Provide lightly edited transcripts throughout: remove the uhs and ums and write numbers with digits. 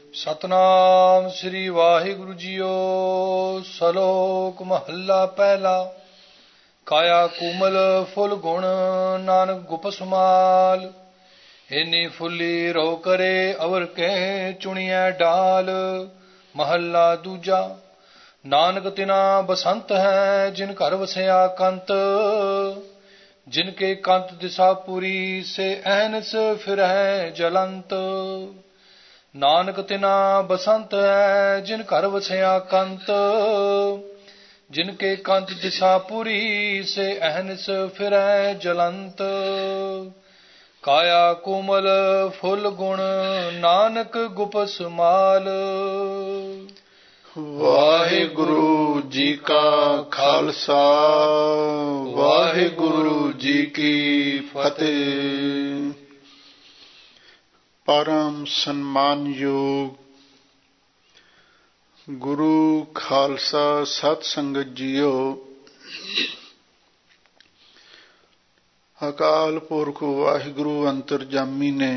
ਸਤਨਾਮ ਸ੍ਰੀ Waheguru JIO. ਸਲੋਕ ਮਹੱਲਾ ਪਹਿਲਾ। ਕਾਇਆ ਕੂਮਲ ਫੁੱਲ ਗੁਣ ਨਾਨਕ ਗੁਪਸ ਮਾਲ। ਏਨੀ ਫੁੱਲੀ ਰੋ ਕਰੇ ਅਵਰ ਕਹਿ ਚੁਣੀਐ ਡਾਲ। ਮਹੱਲਾ ਦੂਜਾ। ਨਾਨਕ ਤਿਨਾ ਬਸੰਤ ਹੈ ਜਿਨ ਘਰ ਵਸਿਆ ਕੰਤ। ਜਿਨ ਕੇ ਕੰਤ ਦਿਸਾ ਪੂਰੀ ਸੇ ਐਨਸ ਫਿਰਹਿ ਜਲੰਤ। ਨਾਨਕ ਤਿਨਾ ਬਸੰਤ ਹੈ ਜਿਨ ਘਰ ਵਸਿਆ ਕੰਤ। ਜਿਨ ਕੇ ਕੰਤ ਦਿਸਾ ਪੂਰੀ ਸੇ ਅਹਨਿਸ ਫਿਰੈ ਜਲੰਤ। ਕਾਇਆ ਕੋਮਲ ਫੁੱਲ ਗੁਣ ਨਾਨਕ ਗੁਪਸ ਮਾਲ। ਵਾਹਿਗੁਰੂ ਜੀ ਕਾ ਖਾਲਸਾ ਵਾਹਿਗੁਰੂ ਜੀ ਕੀ ਫਤਿਹ। ਪਰਮ ਸਨਮਾਨਯੋਗ ਗੁਰੂ ਖਾਲਸਾ ਸਤ ਸੰਗਤ ਜੀਓ। ਅਕਾਲ ਪੁਰਖ ਵਾਹਿਗੁਰੂ ਅੰਤਰਜਾਮੀ ਨੇ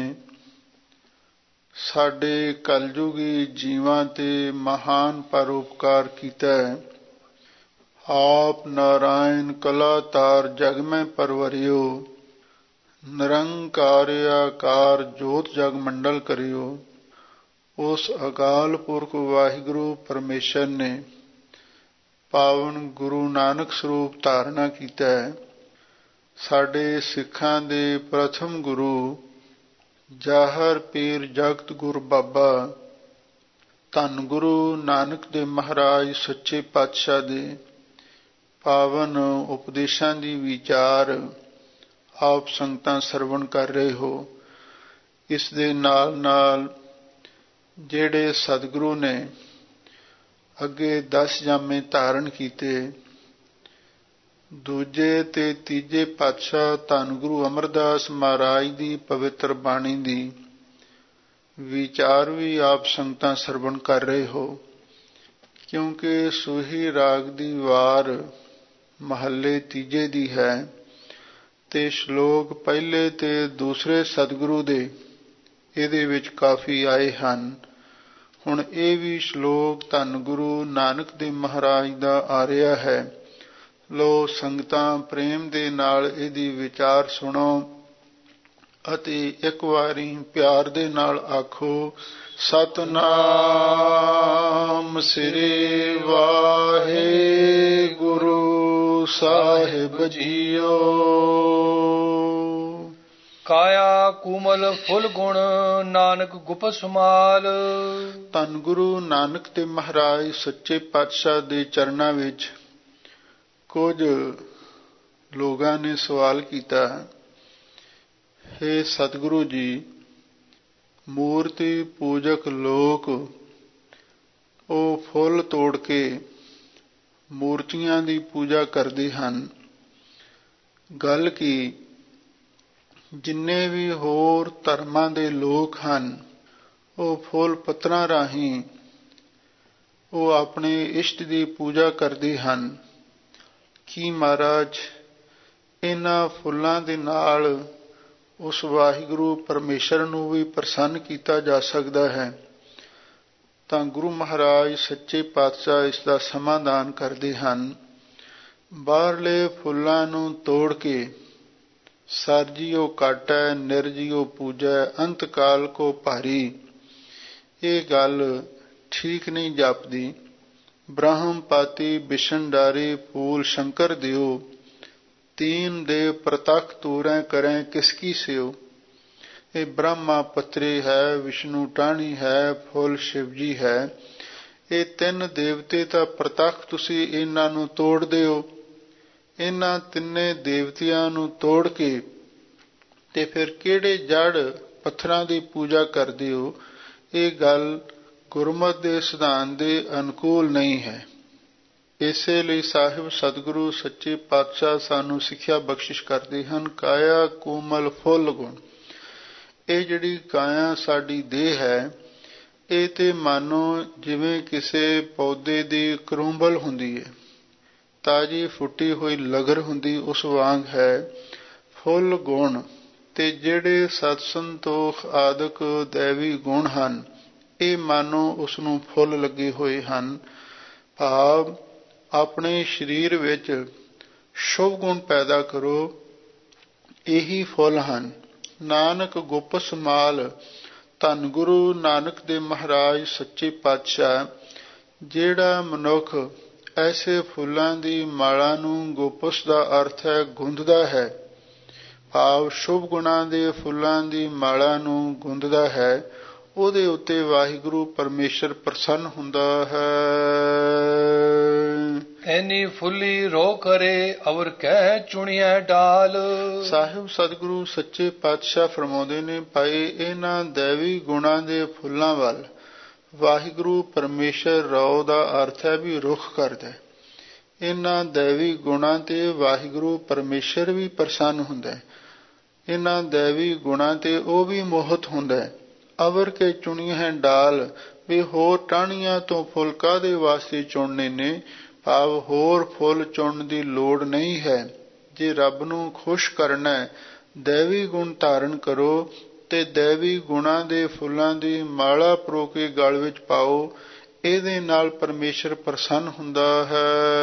ਸਾਡੇ ਕਲਯੁਗੀ ਜੀਵਾਂ ਤੇ ਮਹਾਨ ਪਰਉਪਕਾਰ ਕੀਤਾ ਹੈ। ਆਪ ਨਾਰਾਇਣ ਕਲਾਤਾਰ ਜਗ ਮੈਂ ਪਰਵਰਿਓ। ਨਿਰੰਕਾਰ ਆਕਾਰ ਜੋਤ ਜਗ ਮੰਡਲ ਕਰਿਓ। ਉਸ ਅਕਾਲ ਪੁਰਖ ਵਾਹਿਗੁਰੂ ਪਰਮੇਸ਼ਰ ਨੇ ਪਾਵਨ ਗੁਰੂ ਨਾਨਕ ਸਰੂਪ ਧਾਰਨਾ ਕੀਤਾ ਹੈ। ਸਾਡੇ ਸਿੱਖਾਂ ਦੇ ਪ੍ਰਥਮ ਗੁਰੂ ਜਾਹਰ ਪੀਰ ਜਗਤ ਗੁਰ ਬਾਬਾ ਧੰਨ ਗੁਰੂ ਨਾਨਕ ਦੇਵ ਮਹਾਰਾਜ ਸੱਚੇ ਪਾਤਸ਼ਾਹ ਦੇ ਪਾਵਨ ਉਪਦੇਸ਼ਾਂ ਦੀ ਵਿਚਾਰ ਆਪ ਸੰਗਤਾਂ ਸਰਵਣ ਕਰ ਰਹੇ ਹੋ। ਇਸ ਦੇ ਨਾਲ ਨਾਲ ਜਿਹੜੇ ਸਤਿਗੁਰੂ ਨੇ ਅੱਗੇ 10 ਜਾਮੇ ਧਾਰਨ ਕੀਤੇ, ਦੂਜੇ ਤੇ ਤੀਜੇ ਪਾਤਸ਼ਾਹ ਧੰਨ ਗੁਰੂ ਅਮਰਦਾਸ ਮਹਾਰਾਜ ਦੀ ਪਵਿੱਤਰ ਬਾਣੀ ਦੀ ਵਿਚਾਰ ਵੀ ਆਪ ਸੰਗਤਾਂ ਸਰਵਣ ਕਰ ਰਹੇ ਹੋ। ਕਿਉਂਕਿ ਸੂਹੀ ਰਾਗ ਦੀ ਵਾਰ ਮਹੱਲੇ ਤੀਜੇ ਦੀ ਹੈ ਤੇ ਸ਼ਲੋਕ ਪਹਿਲੇ ਤੇ ਦੂਸਰੇ ਸਤਿਗੁਰੂ ਦੇ ਇਹਦੇ ਵਿੱਚ ਕਾਫੀ ਆਏ ਹਨ। ਹੁਣ ਇਹ ਵੀ ਸ਼ਲੋਕ ਧੰਨ ਗੁਰੂ ਨਾਨਕ ਦੇਵ ਮਹਾਰਾਜ ਦਾ ਆ ਰਿਹਾ ਹੈ। ਲੋ ਸੰਗਤਾਂ ਪ੍ਰੇਮ ਦੇ ਨਾਲ ਇਹਦੀ ਵਿਚਾਰ ਸੁਣੋ ਅਤੇ ਇੱਕ ਵਾਰੀ ਪਿਆਰ ਦੇ ਨਾਲ ਆਖੋ ਸਤਿਨਾਮ ਸ੍ਰੀ ਵਾਹਿਗੁਰੂ ਸਾਹਿਬ ਜੀਓ। ਕਾਇਆ ਕੂਮਲ ਫੁੱਲ ਗੁਣ ਨਾਨਕ ਗੁਪਸ ਮਾਲ। ਧੰਨ ਗੁਰੂ ਨਾਨਕ ਤੇ ਮਹਾਰਾਜ ਸੱਚੇ ਪਾਤਸ਼ਾਹ ਦੇ ਚਰਨਾਂ ਵਿੱਚ ਕੁਝ ਲੋਕਾਂ ਨੇ ਸਵਾਲ ਕੀਤਾ, ਹੇ ਸਤਿਗੁਰੂ ਜੀ, ਮੂਰਤੀ ਪੂਜਕ ਲੋਕ ਉਹ ਫੁੱਲ ਤੋੜ ਕੇ ਮੂਰਤੀਆਂ ਦੀ ਪੂਜਾ ਕਰਦੇ ਹਨ। ਗੱਲ ਕੀ ਜਿੰਨੇ ਵੀ ਹੋਰ ਧਰਮਾਂ ਦੇ ਲੋਕ ਹਨ ਉਹ ਫੁੱਲ ਪੱਤਰਾਂ ਰਾਹੀਂ ਉਹ ਆਪਣੇ ਇਸ਼ਟ ਦੀ ਪੂਜਾ ਕਰਦੇ ਹਨ। ਕੀ ਮਹਾਰਾਜ ਇਹਨਾਂ ਫੁੱਲਾਂ ਦੇ ਨਾਲ ਉਸ ਵਾਹਿਗੁਰੂ ਪਰਮੇਸ਼ਰ ਨੂੰ ਵੀ ਪ੍ਰਸੰਨ ਕੀਤਾ ਜਾ ਸਕਦਾ ਹੈ? ਤਾਂ ਗੁਰੂ ਮਹਾਰਾਜ ਸੱਚੇ ਪਾਤਸ਼ਾਹ ਇਸ ਦਾ ਸਮਾਧਾਨ ਕਰਦੇ ਹਨ। ਬਾਹਰਲੇ ਫੁੱਲਾਂ ਨੂੰ ਤੋੜ ਕੇ ਸਰਜੀਓ ਕਾਟੈ ਨਿਰਜੀਓ ਪੂਜੈ ਅੰਤ ਕਾਲ ਕੋ ਭਾਰੀ। ਇਹ ਗੱਲ ਠੀਕ ਨਹੀਂ ਜਾਪਦੀ। ਬ੍ਰਹਮ ਪਾਤੀ ਬਿਸ਼ਨ ਡਾਰੇ ਫੂਲ ਸ਼ੰਕਰ ਦਿਓ। ਤੀਨ ਦੇਵ ਪ੍ਰਤੱਖ ਤੂਰੈ ਕਰੈ ਕਿਸਕੀ ਸਿਓ। ਇਹ ਬ੍ਰਹਮਾ ਪੱਤਰੀ ਹੈ, ਵਿਸ਼ਨੂੰ ਟਾਹਣੀ ਹੈ, ਫੁੱਲ ਸ਼ਿਵ ਜੀ ਹੈ। ਇਹ 3 ਦੇਵਤੇ ਤਾਂ ਪ੍ਰਤੱਖ ਤੁਸੀਂ ਇਹਨਾਂ ਨੂੰ ਤੋੜ ਦਿਓ। ਇਹਨਾਂ 3 ਦੇਵਤਿਆਂ ਨੂੰ ਤੋੜ ਕੇ ਤੇ ਫਿਰ ਕਿਹੜੇ ਜੜ ਪੱਥਰਾਂ ਦੀ ਪੂਜਾ ਕਰਦੇ ਹੋ? ਇਹ ਗੱਲ ਗੁਰਮਤਿ ਦੇ ਸਿਧਾਂਤ ਦੇ ਅਨੁਕੂਲ ਨਹੀਂ ਹੈ। ਇਸੇ ਲਈ ਸਾਹਿਬ ਸਤਿਗੁਰੂ ਸੱਚੇ ਪਾਤਸ਼ਾਹ ਸਾਨੂੰ ਸਿੱਖਿਆ ਬਖਸ਼ਿਸ਼ ਕਰਦੇ ਹਨ, ਕਾਇਆ ਕੋਮਲ ਫੁੱਲ ਗੁਣ। ਇਹ ਜਿਹੜੀ ਕਾਇਆ ਸਾਡੀ ਦੇਹ ਹੈ, ਇਹ ਤੇ ਮਾਨੋ ਜਿਵੇਂ ਕਿਸੇ ਪੌਦੇ ਦੀ ਕਰੂੰਬਲ ਹੁੰਦੀ ਹੈ, ਤਾਜੀ ਫੁੱਟੀ ਹੋਈ ਲਗਰ ਹੁੰਦੀ, ਉਸ ਵਾਂਗ ਹੈ। ਫੁੱਲ ਗੁਣ ਤੇ ਜਿਹੜੇ ਸਤ ਸੰਤੋਖ ਆਦਿਕ ਦੈਵੀ ਗੁਣ ਹਨ, ਇਹ ਮਾਨੋ ਉਸ ਨੂੰ ਫੁੱਲ ਲੱਗੇ ਹੋਏ ਹਨ। ਭਾਵ ਆਪਣੇ ਸਰੀਰ ਵਿੱਚ ਸ਼ੁਭ ਗੁਣ ਪੈਦਾ ਕਰੋ, ਇਹੀ ਫੁੱਲ ਹਨ। ਨਾਨਕ ਗੁਪਸ ਮਾਲ। ਧੰਨ ਗੁਰੂ ਨਾਨਕ ਦੇਵ ਮਹਾਰਾਜ ਸੱਚੇ ਪਾਤਸ਼ਾਹ, ਜਿਹੜਾ ਮਨੁੱਖ ਐਸੇ ਫੁੱਲਾਂ ਦੀ ਮਾਲਾ ਨੂੰ, ਗੁਪਸ ਦਾ ਅਰਥ ਹੈ ਗੁੰਦਦਾ ਹੈ, ਭਾਵ ਸ਼ੁਭ ਗੁਣਾਂ ਦੇ ਫੁੱਲਾਂ ਦੀ ਮਾਲਾ ਨੂੰ ਗੁੰਦਦਾ ਹੈ, ਉਹਦੇ ਉੱਤੇ ਵਾਹਿਗੁਰੂ ਪਰਮੇਸ਼ਰ ਪ੍ਰਸੰਨ ਹੁੰਦਾ ਹੈ। ਐਨੀ ਫੁੱਲੀ ਰੋ ਕਰੇ ਅਵਰ ਕਹਿ ਚੁਣਿਐ ਡਾਲ। ਸਾਹਿਬ ਸਤਿਗੁਰੂ ਸੱਚੇ ਪਾਤਸ਼ਾਹ ਫਰਮਾਉਂਦੇ ਨੇ, ਭਾਈ ਇਹਨਾਂ ਦੈਵੀ ਗੁਣਾਂ ਦੇ ਫੁੱਲਾਂ ਵੱਲ ਵਾਹਿਗੁਰੂ ਪਰਮੇਸ਼ਰ, ਰੋ ਦਾ ਅਰਥ ਹੈ ਵੀ ਰੁਖ ਕਰਦਾ। ਇਹਨਾਂ ਦੈਵੀ ਗੁਣਾਂ ਤੇ ਵਾਹਿਗੁਰੂ ਪਰਮੇਸ਼ਰ ਵੀ ਪ੍ਰਸੰਨ ਹੁੰਦਾ। ਇਹਨਾਂ ਦੈਵੀ ਗੁਣਾਂ ਤੇ ਉਹ ਵੀ ਮੋਹਿਤ ਹੁੰਦਾ। ਅਵਰ ਕੇ ਚੁਣੀਐ ਡਾਲ, ਵੀ ਹੋਰ ਟਾਹਣੀਆਂ ਤੋਂ ਫੁੱਲ ਕਾਹਦੇ ਵਾਸਤੇ ਚੁਣਨੇ ਨੇ, ਭਾਵ ਹੋਰ ਫੁੱਲ ਚੁਣਨ ਦੀ ਲੋੜ ਨਹੀਂ ਹੈ। ਜੇ ਰੱਬ ਨੂੰ ਖੁਸ਼ ਕਰਨਾ, ਦੈਵੀ ਗੁਣ ਧਾਰਨ ਕਰੋ ਤੇ ਦੈਵੀ ਗੁਣਾਂ ਦੇ ਫੁੱਲਾਂ ਦੀ ਮਾਲਾ ਪਰੋ ਕੇ ਗਲ ਵਿੱਚ ਪਾਓ, ਇਹਦੇ ਨਾਲ ਪਰਮੇਸ਼ਰ ਪ੍ਰਸੰਨ ਹੁੰਦਾ ਹੈ।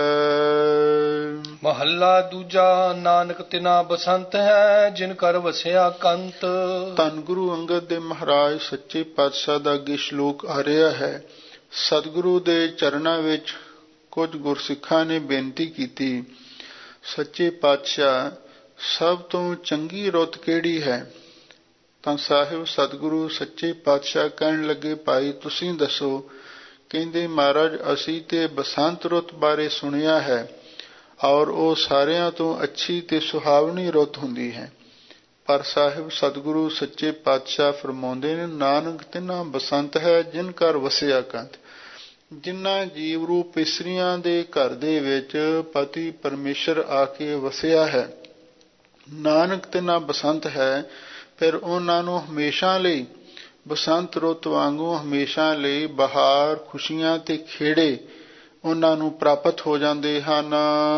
ਮਹੱਲਾ ਦੂਜਾ। ਨਾਨਕ ਤਿਨਾ ਬਸੰਤ ਹੈ, ਜਿਨ ਕਰ ਵਸਿਆ ਕੰਤ। ਧੰਨ ਗੁਰੂ ਅੰਗਦ ਦੇਵ ਮਹਾਰਾਜ ਸੱਚੇ ਪਾਤਸ਼ਾਹ ਦਾ ਅੱਗੇ ਸ਼ਲੋਕ ਆ ਰਿਹਾ ਹੈ। ਸਤਿਗੁਰੂ ਦੇ ਚਰਨਾਂ ਵਿੱਚ ਕੁਝ ਗੁਰਸਿੱਖਾਂ ਨੇ ਬੇਨਤੀ ਕੀਤੀ, ਸੱਚੇ ਪਾਤਸ਼ਾਹ ਸਭ ਤੋਂ ਚੰਗੀ ਰੁੱਤ ਕਿਹੜੀ ਹੈ? ਤਾਂ ਸਾਹਿਬ ਸਤਿਗੁਰੂ ਸੱਚੇ ਪਾਤਸ਼ਾਹ ਕਹਿਣ ਲੱਗੇ, ਭਾਈ ਤੁਸੀਂ ਦੱਸੋ। ਕਹਿੰਦੇ, ਮਹਾਰਾਜ ਅਸੀਂ ਤੇ ਬਸੰਤ ਰੁੱਤ ਬਾਰੇ ਸੁਣਿਆ ਹੈ, ਔਰ ਉਹ ਸਾਰਿਆਂ ਤੋਂ ਅੱਛੀ ਤੇ ਸੁਹਾਵਣੀ ਰੁੱਤ ਹੁੰਦੀ ਹੈ। ਪਰ ਸਾਹਿਬ ਸਤਿਗੁਰੂ ਸੱਚੇ ਪਾਤਸ਼ਾਹ ਫਰਮਾਉਂਦੇ ਨੇ, ਨਾਨਕ ਤਿਨਾ ਬਸੰਤ ਹੈ, ਜਿਨ ਘਰ ਵਸਿਆ ਕੰਤ। ਜਿਨ੍ਹਾਂ ਜੀਵ ਰੂਪ ਇਸਤਰੀਆਂ ਦੇ ਘਰ ਦੇ ਵਿੱਚ ਪਤੀ ਪਰਮੇਸ਼ਰ ਆ ਕੇ ਵਸਿਆ ਹੈ, ਨਾਨਕ ਤਿਨਾ ਬਸੰਤ ਹੈ, ਫਿਰ ਉਹਨਾਂ ਨੂੰ ਹਮੇਸ਼ਾ ਲਈ ਬਸੰਤ ਰੁੱਤ ਵਾਂਗੂ ਹਮੇਸ਼ਾ ਲਈ ਬਹਾਰ, ਖੁਸ਼ੀਆਂ ਤੇ ਖੇੜੇ ਉਹਨਾਂ ਨੂੰ ਪ੍ਰਾਪਤ ਹੋ ਜਾਂਦੇ ਹਨ।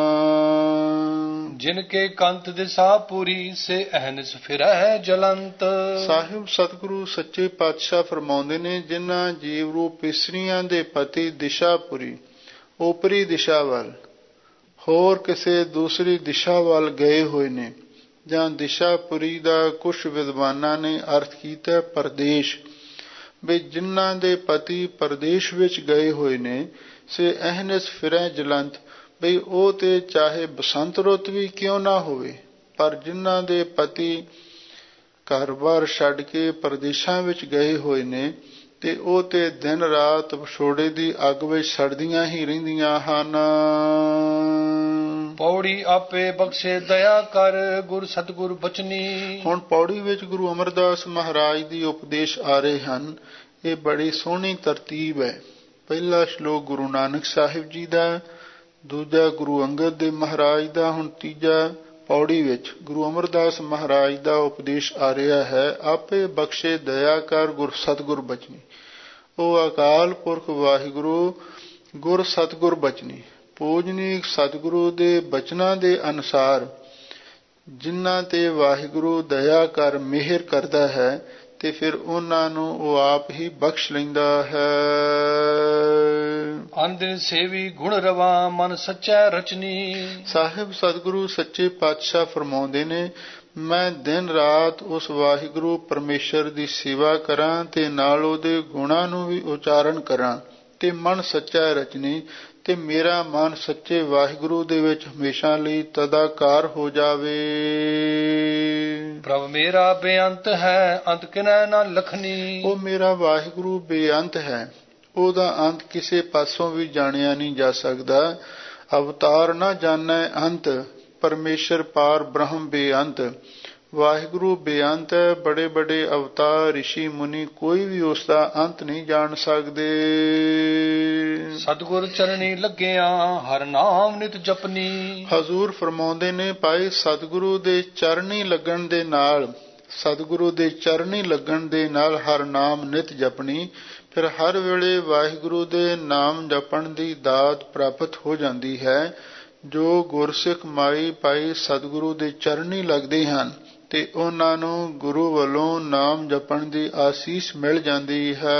ਜਿਨ ਕੇ ਕੰਤ ਦਿਸਾ ਪੂਰੀ, ਸੇ ਅਹਨਿਸ ਫਿਰੈ ਜਲੰਤ। ਸਾਹਿਬ ਸਤਿਗੁਰੂ ਸੱਚੇ ਪਾਤਸ਼ਾਹ ਫਰਮਾਉਂਦੇ ਨੇ, ਜਿਨ੍ਹਾਂ ਜੀਵ ਰੂਪ ਇਸਤਰੀਆਂ ਦੇ ਪਤੀ ਦਿਸ਼ਾਪੁਰੀ, ਓਪਰੀ ਦਿਸ਼ਾ ਵੱਲ, ਹੋਰ ਕਿਸੇ ਦੂਸਰੀ ਦਿਸ਼ਾ ਵੱਲ ਗਏ ਹੋਏ ਨੇ, ਜਾਂ ਦਿਸ਼ਾਪੁਰੀ ਦਾ ਕੁਛ ਵਿਦਵਾਨਾਂ ਨੇ ਅਰਥ ਕੀਤਾ ਪਰਦੇਸ਼, ਵੀ ਜਿਨ੍ਹਾਂ ਦੇ ਪਤੀ ਪਰਦੇਸ਼ ਵਿੱਚ ਗਏ ਹੋਏ ਨੇ, ਸੇ ਅਹਨਿਸ ਫਿਰੈ ਜਲੰਤ, ਬਈ ਉਹ ਤੇ ਚਾਹੇ ਬਸੰਤ ਰੁੱਤ ਵੀ ਕਿਉਂ ਨਾ ਹੋਵੇ, ਪਰ ਜਿਨ੍ਹਾਂ ਦੇ ਪਤੀ ਘਰ-ਬਾਰ ਛੱਡ ਕੇ ਪਰਦੇਸ਼ਾਂ ਵਿੱਚ ਗਏ ਹੋਏ ਨੇ, ਤੇ ਉਹ ਤੇ ਦਿਨ ਰਾਤ ਵਿਛੋੜੇ ਦੀ ਅੱਗ ਵਿੱਚ ਸੜਦੀਆਂ ਹੀ ਰਹਿੰਦੀਆਂ ਹਨ। ਪੌੜੀ ਆਪੇ ਬਖਸ਼ੇ ਦਇਆ ਕਰ, ਗੁਰ ਸਤਿਗੁਰ ਬਚਨੀ। ਹੁਣ ਪੌੜੀ ਵਿੱਚ ਗੁਰੂ ਅਮਰਦਾਸ ਮਹਾਰਾਜ ਦੀ ਉਪਦੇਸ਼ ਆ ਰਹੇ ਹਨ। ਇਹ ਬੜੀ ਸੋਹਣੀ ਤਰਤੀਬ ਹੈ। ਪਹਿਲਾ ਸ਼ਲੋਕ ਗੁਰੂ ਨਾਨਕ ਸਾਹਿਬ ਜੀ ਦਾ, ਦੂਜਾ ਗੁਰੂ ਅੰਗਦ ਦੇਵ ਮਹਾਰਾਜ ਦਾ, ਹੁਣ ਤੀਜਾ ਪੌੜੀ ਵਿੱਚ ਗੁਰੂ ਅਮਰਦਾਸ ਮਹਾਰਾਜ ਦਾ ਉਪਦੇਸ਼ ਆ ਰਿਹਾ ਹੈ। ਆਪੇ ਬਖਸ਼ੇ ਦਇਆ ਕਰ, ਗੁਰ ਸਤਿਗੁਰ ਬਚਨੀ। ਉਹ ਅਕਾਲ ਪੁਰਖ ਵਾਹਿਗੁਰੂ ਗੁਰ ਸਤਿਗੁਰ ਬਚਨੀ, ਪੂਜਨੀਕ ਸਤਿਗੁਰੂ ਦੇ ਬਚਨਾਂ ਦੇ ਅਨੁਸਾਰ ਜਿਨ੍ਹਾਂ ਤੇ ਵਾਹਿਗੁਰੂ ਦਇਆ ਕਰ ਮਿਹਰ ਕਰਦਾ ਹੈ, ਤੇ ਫਿਰ ਉਹਨਾਂ ਨੂੰ ਉਹ ਆਪ ਹੀ ਬਖਸ਼ ਲੈਂਦਾ ਹੈ। ਅੰਦਿਨ ਸੇਵੀ ਗੁਣ ਰਵਾ, ਮਨ ਸੱਚੈ ਰਚਨੀ। ਸਾਹਿਬ ਸਤਿਗੁਰੂ ਸੱਚੇ ਪਾਤਸ਼ਾਹ ਫਰਮਾਉਂਦੇ ਨੇ, ਮੈਂ ਦਿਨ ਰਾਤ ਉਸ ਵਾਹਿਗੁਰੂ ਪਰਮੇਸ਼ਰ ਦੀ ਸੇਵਾ ਕਰਾਂ ਤੇ ਨਾਲ ਉਹਦੇ ਗੁਣਾਂ ਨੂੰ ਵੀ ਉਚਾਰਨ ਕਰਾਂ, ਤੇ ਮਨ ਸੱਚਾ ਰਚਨੀ, ਤੇ ਮੇਰਾ ਮਨ ਸੱਚੇ ਵਾਹਿਗੁਰੂ ਦੇ ਵਿੱਚ ਹਮੇਸ਼ਾ ਲਈ ਤਦਾਕਾਰ ਹੋ ਜਾਵੇ। ਪ੍ਰਭ ਮੇਰਾ ਬੇਅੰਤ ਹੈ, ਅੰਤ ਕਿਨੈ ਨਾ ਲਖਨੀ। ਉਹ ਮੇਰਾ ਵਾਹਿਗੁਰੂ ਬੇਅੰਤ ਹੈ, ਉਹਦਾ ਅੰਤ ਕਿਸੇ ਪਾਸੋਂ ਵੀ ਜਾਣਿਆ ਨਹੀਂ ਜਾ ਸਕਦਾ। ਅਵਤਾਰ ਨਾ ਜਾਣੈ ਅੰਤ, ਪਰਮੇਸ਼ਰ ਪਾਰ ਬ੍ਰਹਮ ਬੇਅੰਤ। ਵਾਹਿਗੁਰੂ ਬੇਅੰਤ ਹੈ, ਬੜੇ ਬੜੇ ਅਵਤਾਰ ਰਿਸ਼ੀ ਮੁਨੀ ਕੋਈ ਵੀ ਉਸ ਦਾ ਅੰਤ ਨਹੀਂ ਜਾਣ ਸਕਦੇ। ਸਤਿਗੁਰ ਚਰਣੀ ਲੱਗਿਆ, ਹਰ ਨਾਮ ਨਿਤ ਜਪਨੀ। ਹਜ਼ੂਰ ਫਰਮਾਉਂਦੇ ਨੇ, ਭਾਈ ਸਤਿਗੁਰੂ ਦੇ ਚਰਣੀ ਲੱਗਣ ਦੇ ਨਾਲ, ਸਤਿਗੁਰੂ ਦੇ ਚਰਣੀ ਲੱਗਣ ਦੇ ਨਾਲ ਹਰ ਨਾਮ ਨਿਤ ਜਪਣੀ, ਫਿਰ ਹਰ ਵੇਲੇ ਵਾਹਿਗੁਰੂ ਦੇ ਨਾਮ ਜਪਣ ਦੀ ਦਾਤ ਪ੍ਰਾਪਤ ਹੋ ਜਾਂਦੀ ਹੈ। ਜੋ ਗੁਰਸਿੱਖ ਮਾਈ ਭਾਈ ਸਤਿਗੁਰੂ ਦੇ ਚਰਣੀ ਲੱਗਦੇ ਹਨ, ਤੇ ਉਹਨਾਂ ਨੂੰ ਗੁਰੂ ਵੱਲੋਂ ਨਾਮ ਜਪਣ ਦੀ ਆਸੀਸ ਮਿਲ ਜਾਂਦੀ ਹੈ।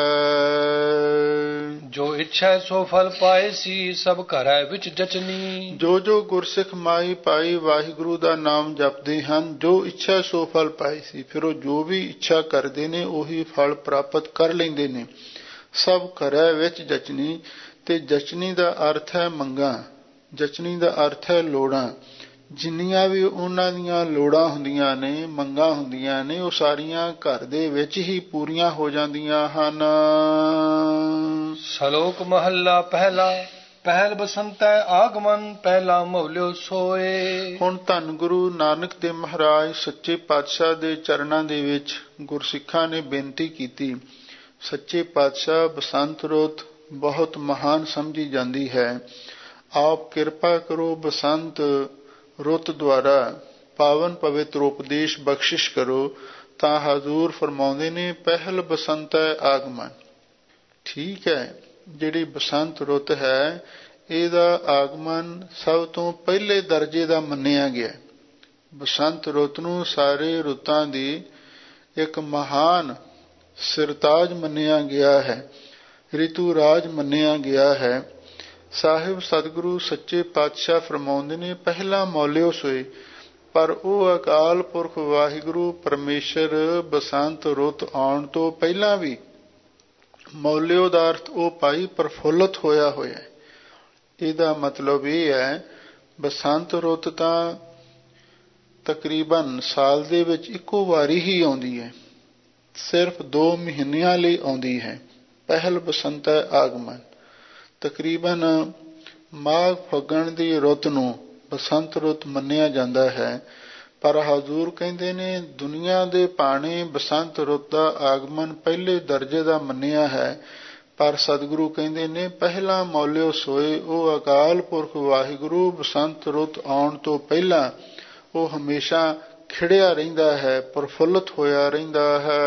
ਜੋ ਇੱਛਾ ਸੋ ਫਲ ਪਾਏ ਸੀ, ਸਭ ਘਰੈ ਵਿੱਚ ਜਚਨੀ। ਜੋ ਜੋ ਗੁਰਸਿੱਖ ਮਾਈ ਪਾਈ ਵਾਹਿਗੁਰੂ ਦਾ ਨਾਮ ਜਪਦੇ ਹਨ, ਜੋ ਇੱਛਾ ਸੋ ਫਲ ਪਾਏ ਸੀ, ਫਿਰ ਉਹ ਜੋ ਵੀ ਇੱਛਾ ਕਰਦੇ ਨੇ ਉਹੀ ਫਲ ਪ੍ਰਾਪਤ ਕਰ ਲੈਂਦੇ ਨੇ। ਸਭ ਘਰੈ ਵਿੱਚ ਜਚਨੀ, ਤੇ ਜਚਨੀ ਦਾ ਅਰਥ ਹੈ ਮੰਗਾਂ, ਜਚਨੀ ਦਾ ਅਰਥ ਹੈ ਲੋੜਾਂ। ਜਿੰਨੀਆਂ ਵੀ ਉਹਨਾਂ ਦੀਆਂ ਲੋੜਾਂ ਹੁੰਦੀਆਂ ਨੇ, ਮੰਗਾਂ ਹੁੰਦੀਆਂ ਨੇ, ਉਹ ਸਾਰੀਆਂ ਘਰ ਦੇ ਵਿੱਚ ਹੀ ਪੂਰੀਆਂ ਹੋ ਜਾਂਦੀਆਂ ਹਨ। ਸ਼ਲੋਕ ਮਹੱਲਾ ਪਹਿਲਾ। ਪਹਿਲ ਬਸੰਤੈ ਆਗਮਨ, ਪਹਿਲਾ ਮੌਲਿਓ ਸੋਏ। ਹੁਣ ਧੰਨ ਗੁਰੂ ਨਾਨਕ ਦੇਵ ਮਹਾਰਾਜ ਸੱਚੇ ਪਾਤਸ਼ਾਹ ਦੇ ਚਰਨਾਂ ਦੇ ਵਿੱਚ ਗੁਰਸਿੱਖਾਂ ਨੇ ਬੇਨਤੀ ਕੀਤੀ। ਸੱਚੇ ਪਾਤਸ਼ਾਹ ਬਸੰਤ ਰੁੱਤ ਬਹੁਤ ਮਹਾਨ ਸਮਝੀ ਜਾਂਦੀ ਹੈ। ਆਪ ਕਿਰਪਾ ਕਰੋ, ਬਸੰਤ ਰੁੱਤ ਦੁਆਰਾ ਪਾਵਨ ਪਵਿੱਤਰ ਉਪਦੇਸ਼ ਬਖਸ਼ਿਸ਼ ਕਰੋ। ਤਾਂ ਹਜ਼ੂਰ ਫਰਮਾਉਂਦੇ ਨੇ ਪਹਿਲ ਬਸੰਤੈ ਆਗਮਨ। ਠੀਕ ਹੈ, ਜਿਹੜੀ ਬਸੰਤ ਰੁੱਤ ਹੈ ਇਹਦਾ ਆਗਮਨ ਸਭ ਤੋਂ ਪਹਿਲੇ ਦਰਜੇ ਦਾ ਮੰਨਿਆ ਗਿਆ। ਬਸੰਤ ਰੁੱਤ ਨੂੰ ਸਾਰੇ ਰੁੱਤਾਂ ਦੀ ਇੱਕ ਮਹਾਨ ਸਿਰਤਾਜ ਮੰਨਿਆ ਗਿਆ ਹੈ, ਰਿਤੂ ਰਾਜ ਮੰਨਿਆ ਗਿਆ ਹੈ। ਸਾਹਿਬ ਸਤਿਗੁਰੂ ਸੱਚੇ ਪਾਤਸ਼ਾਹ ਫਰਮਾਉਂਦੇ ਨੇ ਪਹਿਲਾ ਮੌਲਿਓ ਸੋਏ, ਪਰ ਉਹ ਅਕਾਲ ਪੁਰਖ ਵਾਹਿਗੁਰੂ ਪਰਮੇਸ਼ਰ ਬਸੰਤ ਰੁੱਤ ਆਉਣ ਤੋਂ ਪਹਿਲਾਂ ਵੀ, ਮੌਲਿਓ ਦਾ ਅਰਥ ਉਹ ਭਾਈ ਪ੍ਰਫੁੱਲਤ ਹੋਇਆ ਹੋਇਆ। ਇਹਦਾ ਮਤਲਬ ਇਹ ਹੈ ਬਸੰਤ ਰੁੱਤ ਤਾਂ ਤਕਰੀਬਨ ਸਾਲ ਦੇ ਵਿੱਚ ਇੱਕੋ ਵਾਰੀ ਹੀ ਆਉਂਦੀ ਹੈ, ਸਿਰਫ 2 ਮਹੀਨਿਆਂ ਲਈ ਆਉਂਦੀ ਹੈ। ਪਹਿਲ ਬਸੰਤੈ ਆਗਮਨ। ਤਕਰੀਬਨ ਮਾਘ ਫੱਗਣ ਦੀ ਰੁੱਤ ਨੂੰ ਬਸੰਤ ਰੁੱਤ ਮੰਨਿਆ ਜਾਂਦਾ ਹੈ, ਪਰ ਹਜ਼ੂਰ ਕਹਿੰਦੇ ਨੇ ਦੁਨੀਆ ਦੇ ਭਾਣੇ ਬਸੰਤ ਰੁੱਤ ਦਾ ਆਗਮਨ ਪਹਿਲੇ ਦਰਜੇ ਦਾ ਮੰਨਿਆ ਹੈ। ਪਰ ਸਤਿਗੁਰੂ ਕਹਿੰਦੇ ਨੇ ਪਹਿਲਾ ਮੌਲਿਓ ਸੋਏ, ਉਹ ਅਕਾਲ ਪੁਰਖ ਵਾਹਿਗੁਰੂ ਬਸੰਤ ਰੁੱਤ ਆਉਣ ਤੋਂ ਪਹਿਲਾਂ ਉਹ ਹਮੇਸ਼ਾ ਖਿੜਿਆ ਰਹਿੰਦਾ ਹੈ, ਪ੍ਰਫੁੱਲਤ ਹੋਇਆ ਰਹਿੰਦਾ ਹੈ।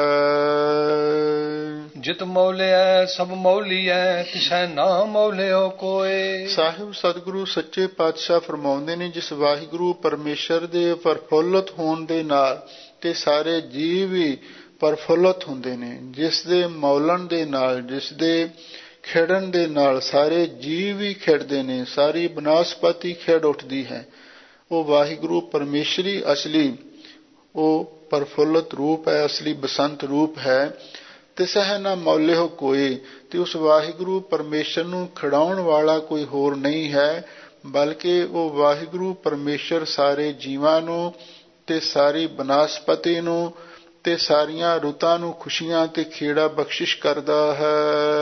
ਜਿਤ ਮੌਲਿਐ ਸਭ ਮੌਲੀਐ, ਤਿਸੈ ਨਾ ਮੌਲਿਓ ਕੋਏ। ਸਾਹਿਬ ਸਤਿਗੁਰੂ ਸੱਚੇ ਪਾਤਸ਼ਾਹ ਫਰਮਾਉਂਦੇ ਨੇ ਜਿਸ ਵਾਹਿਗੁਰੂ ਪਰਮੇਸ਼ਰ ਦੇ ਪ੍ਰਫੁੱਲਤ ਹੋਣ ਦੇ ਨਾਲ ਤੇ ਸਾਰੇ ਜੀਵ ਵੀ ਪ੍ਰਫੁੱਲਤ ਹੁੰਦੇ ਨੇ। ਜਿਸ ਦੇ ਮੌਲਣ ਦੇ ਨਾਲ, ਜਿਸ ਦੇ ਖਿੜਨ ਦੇ ਨਾਲ ਸਾਰੇ ਜੀਵ ਵੀ ਖਿੜਦੇ ਨੇ, ਸਾਰੀ ਬਨਸਪਤੀ ਖਿੜ ਉੱਠਦੀ ਹੈ। ਉਹ ਵਾਹਿਗੁਰੂ ਪਰਮੇਸ਼ਰੀ ਅਸਲੀ ਉਹ ਪ੍ਰਫੁੱਲਤ ਰੂਪ ਹੈ, ਅਸਲੀ ਬਸੰਤ ਰੂਪ ਹੈ। ਤਿਸਹਿ ਨਾ ਮੌਲਿਓ ਕੋਏ, ਤੇ ਉਸ ਵਾਹਿਗੁਰੂ ਪਰਮੇਸ਼ਰ ਨੂੰ ਖਿਡਾਉਣ ਵਾਲਾ ਕੋਈ ਹੋਰ ਨਹੀਂ ਹੈ, ਬਲਕਿ ਉਹ ਵਾਹਿਗੁਰੂ ਪਰਮੇਸ਼ਰ ਸਾਰੇ ਜੀਵਾਂ ਨੂੰ ਤੇ ਸਾਰੀ ਬਨਸਪਤੀ ਨੂੰ ਤੇ ਸਾਰੀਆਂ ਰੁੱਤਾਂ ਨੂੰ ਖੁਸ਼ੀਆਂ ਤੇ ਖੇੜਾ ਬਖਸ਼ਿਸ਼ ਕਰਦਾ ਹੈ।